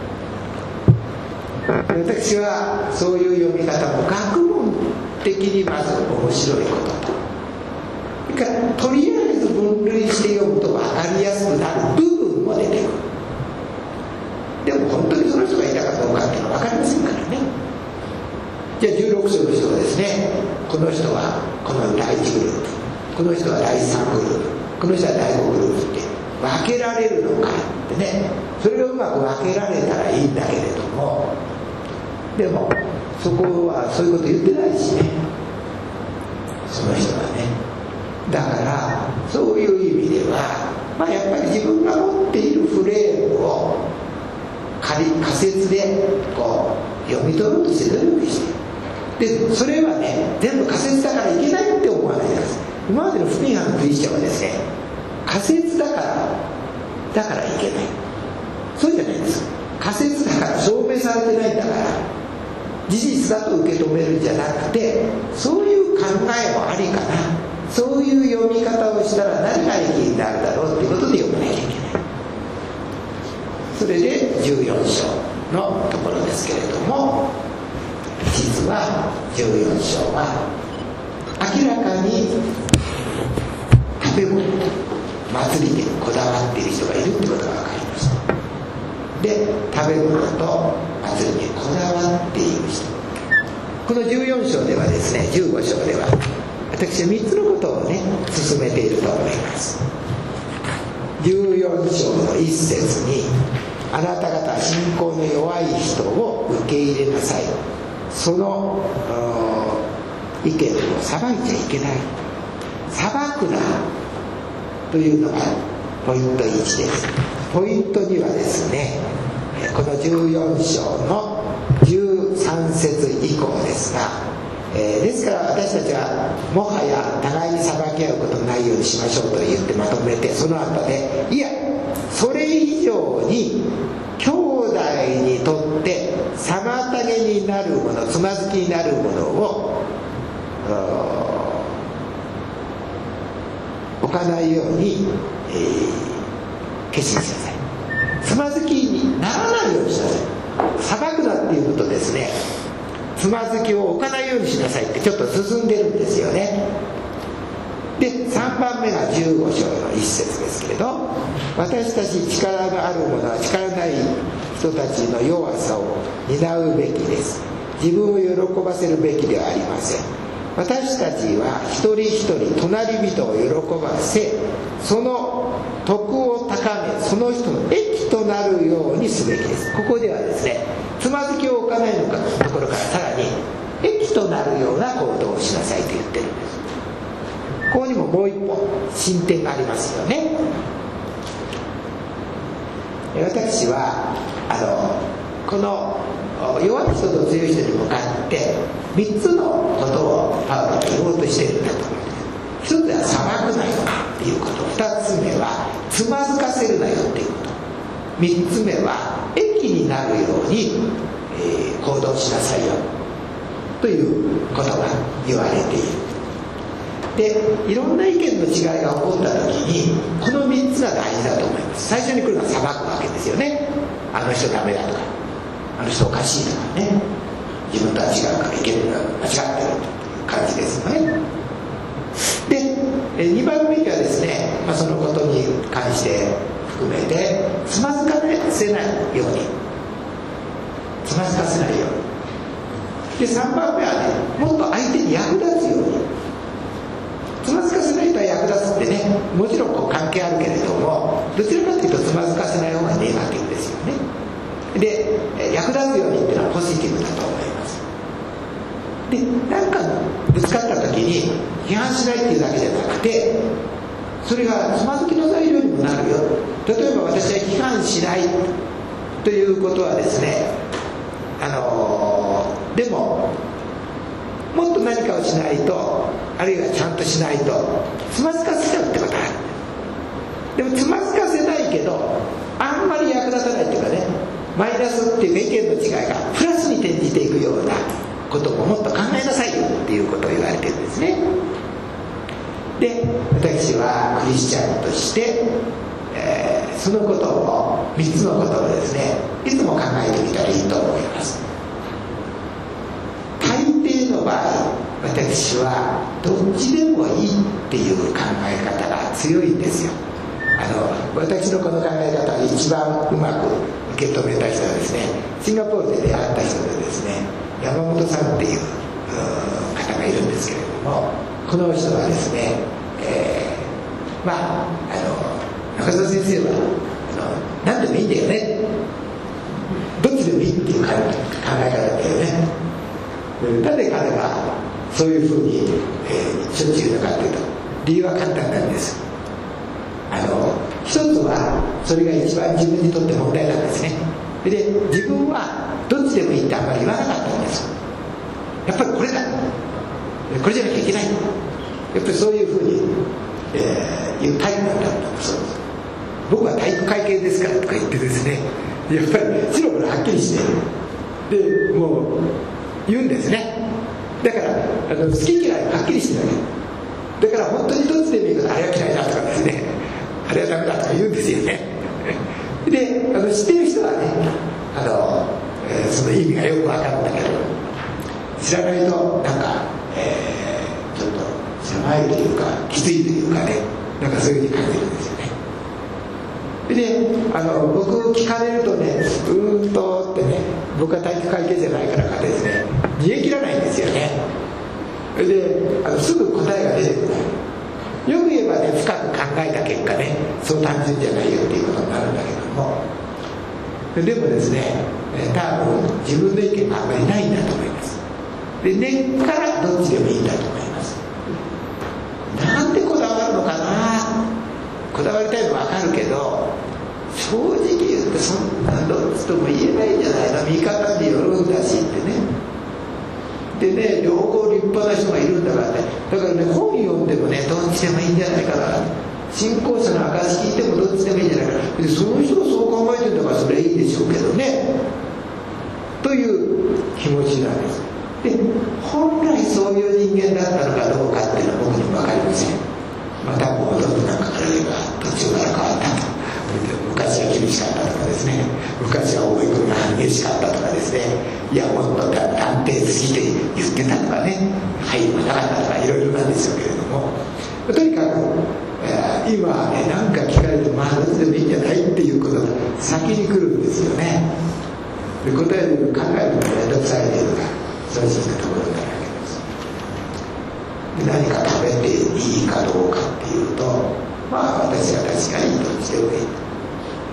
け。私はそういう読み方も学問的にまず面白いことと、それからとりあえず分類して読むと分かりやすくなる部分も出てくる。でも本当にその人がいたかどうかっていうのは分かりませんからね。じゃあ16章の人はですね、この人はこの第1グループ、この人は第3グループ、この人は第5グループって分けられるのかってね、それがうまく分けられたらいいんだけれども、でもそこはそういうこと言ってないしね、その人はね。だからそういう意味では、やっぱり自分が持っているフレームを仮説でこう読み取ろうとして努力してる。でそれはね、全部仮説だからいけないって思わないでください。今までの福音派のクリスチャンはですね、仮説だからいけない、そうじゃないんです。仮説だから証明されてないんだから事実だと受け止めるんじゃなくて、そういう考えもありかな、そういう読み方をしたら何が意義になるだろうっていうことで読まなきゃいけない。それで14章のところですけれども、実は14章は明らかに食べ物と祭りでこだわっている人がいるってことが分かりました。で食べ物と祭りにこだわっている人、この14章ではですね、15章では私は3つのことをね進めていると思います。14章の1節に、あなた方は信仰の弱い人を受け入れなさい、その意見を裁いちゃいけない、裁くなというのがポイント1です。ポイント2はですね、この14章の13節以降ですが、ですから私たちはもはや互いに裁き合うことのないようにしましょうと言ってまとめて、その後でいやそれ以上に兄弟にとって妨げになるもの、つまずきになるものを置かないように、決心しなさい。つまずきにならないようにしなさい。裁くなっていうことですね、つまずきを置かないようにしなさいってちょっと進んでるんですよね。で3番目が15章の1節ですけれど、私たち力がある者は力ない人たちの弱さを担うべきです。自分を喜ばせるべきではありません。私たちは一人一人隣人を喜ばせ、その徳を高め、 その人の益となるようにすべきです。ここではですね、つまずきを置かないのかところからさらに益となるような行動をしなさいと言ってるんです。ここにももう一歩進展がありますよね。私はこの弱い人と強い人に向かって3つのことをパウロは言おうとしているんだと思います。1つは裁くなよっていうこと、2つ目はつまずかせるなよっていうこと、3つ目は益になるように、行動しなさいよということが言われている。で、いろんな意見の違いが起こった時にこの3つが大事だと思います。最初に来るのは裁くわけですよね。あの人ダメだとか、あの人おかしいとかね、自分とは違うから意見が間違ってるという感じですよね。で、2番目にはですね、そのことに関して含めてつまずかせないように、つまずかせないように。で、3番目はね、もっと相手に役立つように。つまずかせない人は役立つってね、もちろん関係あるけれども、どちらかというとつまずかせない方がネガティブですよね。で、役立つようにっていうのはポジティブだと思います。で、なんかぶつかった時に批判しないっていうだけじゃなくて、それがつまずきの材料にもなるよ。例えば私は批判しないということはですね、でももっと何かをしないと、あるいはちゃんとしないとつまずかせちゃうってことがある。でもつまずかせないけどあんまり役立たないっていうかね、マイナスっていう意見の違いがプラスに転じていくようなことももっと考えなさいよっていうことを言われてるんですね。で、私はクリスチャンとして、そのことを3つのことをですね、いつも考えてみたらいいと思います。大抵の場合、私はどっちでもいいっていう考え方が強いんですよ。私のこの考え方を一番うまく受け止めた人はですね、シンガポールで出会った人でですね、山本さんっていう方がいるんですけれども、この人はですね、中澤先生は何でもいいんだよね、どっちでもいいっていう考え方だよね。なぜ彼はそういうふうに、しょっちゅう言うのかというと、理由は簡単なんです。一つはそれが一番自分にとって問題なんですね。で、自分はどっちでもいいってあんまり言わなかったんです。やっぱりこれだ、これじゃなきゃいけない、やっぱりそういうふうに、いうタイプだったんだそうです。僕は体育会系ですからとか言ってですね、やっぱり白黒はっきりして、でもう言うんですね。だから好き嫌いはっきりしてるわけだから、本当にどっちでもいいけど、あれは嫌いだとかですね、あれはダメだとか言うんですよね。で、知ってる人はね、その意味がよく分かるんだけど、知らないとなんか、ちょっと狭いというかきついというかね、なんかそういうふうに感じるんですよね。で、僕聞かれるとね、ってね、僕は体育会系じゃないからかですね、煮え切らないんですよね。ですぐ答えが出てくる。よく言えばね、深く考えた結果ね、そう単純じゃないよっていうことになるんだけども、でもですね、多分自分の意見があんまりないんだと思います。で、根っからどっちでもいいんだと思います。なんでこだわるのかな、こだわりたいのは分かるけど、正直言ってそんなどっちとも言えないんじゃないの、見方によるんだしってね。でね、両方立派な人がいるんだからね、だからね、本読んでもね、どっちでもいいんじゃないかな、信仰者の証聞いてもどっちでもいいんじゃないかな、でその人がそう考えてるんだからそれはいいでしょうけどね、という気持ちなんです。で、本来そういう人間だったのかどうかっていうのは僕にも分かりません。またもうどんどんなんか彼が途中から変わったと、昔は厳しかったとかですね、昔は大井君が激しかったとかですね、いやもっと断定すぎて言ってたとかね、配慮がなかったとかいろいろなんでしょうけれども、とにかく今はね、何か聞かれてどっちでもいいんじゃないっていうことが先に来るんですよね。で、答える考えるのが面倒くさいというのが正直なところになるわけです。で、何か食べていいかどうかっていうと、私は確かにどっちでもいい。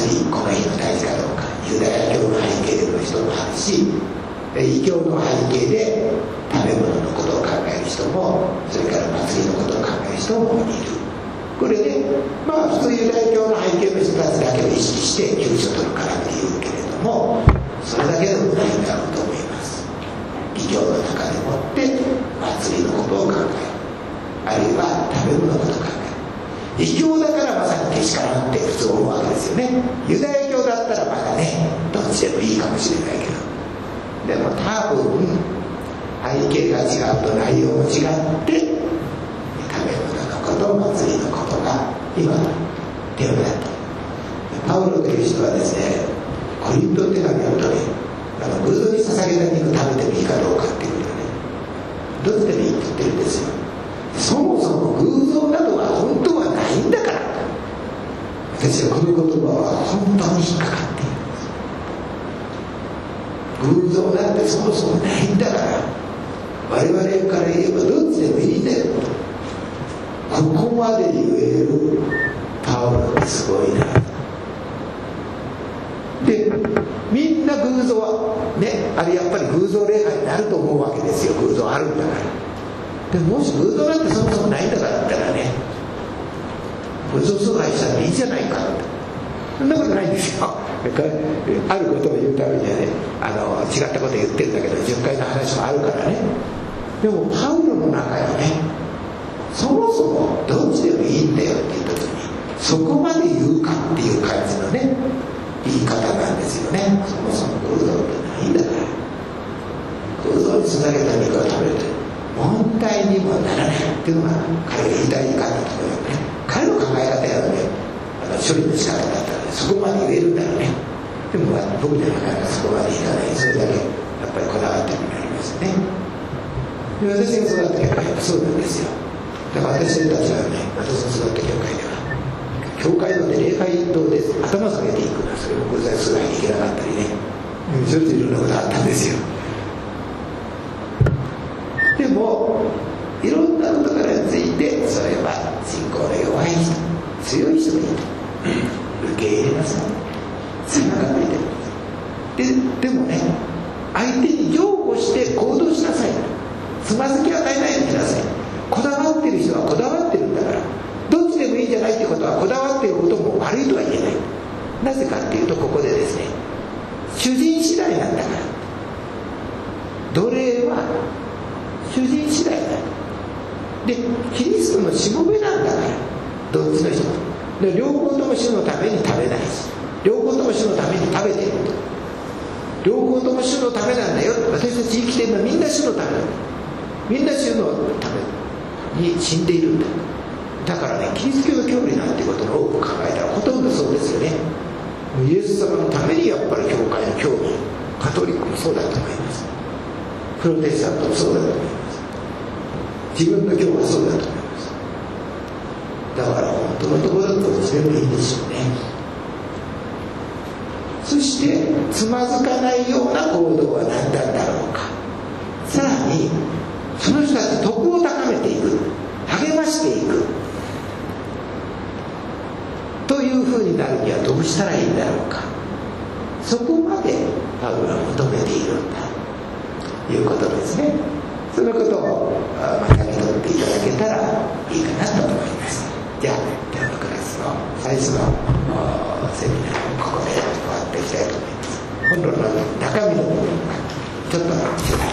祭りこの日の大事かどうか、ユダヤ教の背景の人もあるし、異教の背景で食べ物のことを考える人も、それから祭りのことを考える人もいる。これで普通ユダヤ教の背景の人たちだけを意識して救助取るからって言うけれども、それだけでもないんだろうと思います。異教の中でもって祭りのことを考える、あるいは食べ物のことを考える。異教だからまさにけしからんって普通思うわけですよね。ユダヤ教だったらまだね、どっちでもいいかもしれないけど、でも多分背景が違うと内容も違って、食べ物のこと祭りのことが今手をやった。パウロという人はですね、コリント手紙をとね、偶像に捧げた肉食べてもいいかどうかっていうことね、どっちでもいいって言ってるんですよ。そもそも偶像などは本当はないんだから。私はこの言葉は本当に引っかかっているんです。偶像なんてそもそもないんだから、我々から言えばどっちでもいいんだよと、ここまで言えるパウロってすごいな。で、みんな偶像はね、あれやっぱり偶像礼拝になると思うわけですよ。偶像あるんだから。でもし偶像なんてそもそもないんだからって言ったらね、偶像崇拝したらいいじゃないかって、そんなことないんですよ。あることを言うためにはね、違ったこと言ってるんだけど、巡回の話もあるからね。でもパウロの中よね、そもそもどっちでもいいんだよって言った時に、そこまで言うかっていう感じのね言い方なんですよね。そもそも偶像ってないんだから、偶像に捧げた肉を食べると問題にもならないっていうのが彼が言いたいかったと思うよね。彼の考え方やね、処理の仕方だったら、ね、そこまで言えるんだろうね。でも僕でなかなかそこまでいかない。それだけやっぱりこだわってるようになりますよね。で、私が育った教会はそうなんですよ。だから私たちはね、私の育った教会では教会まで礼拝堂で頭下げていくのは、それも偶然するにいけなかったりね、ちょっといろんなことあったんですよ。でもいろんなことからついて、それは信仰の弱い人、強い人がいて受け入れなさい、背中向いてでもね、相手に譲歩して行動しなさい。つまずき与えないでください。こだわってる人はこだわってるんだから、どっちでもいいんじゃないってことは、こだわっていることも悪いとは言えない。なぜかっていうと、ここでですね、主人次第なんだから。奴隷は主人次第だで、キリストのしもべなんだから、どっちの人で、両方とも主のために食べないし、両方とも主のために食べている、両方とも主のためなんだよ。私たち生きているのはみんな主のためなんだ。みんな主のために死んでいるんだ。だからね、キリスト教の教理なんてことの多く考えたらほとんどそうですよね。イエス様のためにやっぱり教会の教義、カトリックもそうだと思います。プロテスタントもそうだと思います。自分の教はそうだと思います。だから本当のところだとどっちでもいいんでしょうね。そしてつまずかないような行動は何なんだろうか。さらにその人たち徳を高めていく、励ましていくというふうになるにはどうしたらいいんだろうか。そこまでパウロは求めているんだということですね。そのことをまた見取っていただけたらいいかなと思います。じゃあ今日のクラスの最初のセミナーをここで終わっていきたいと思います。本論の中身の部分がちょっと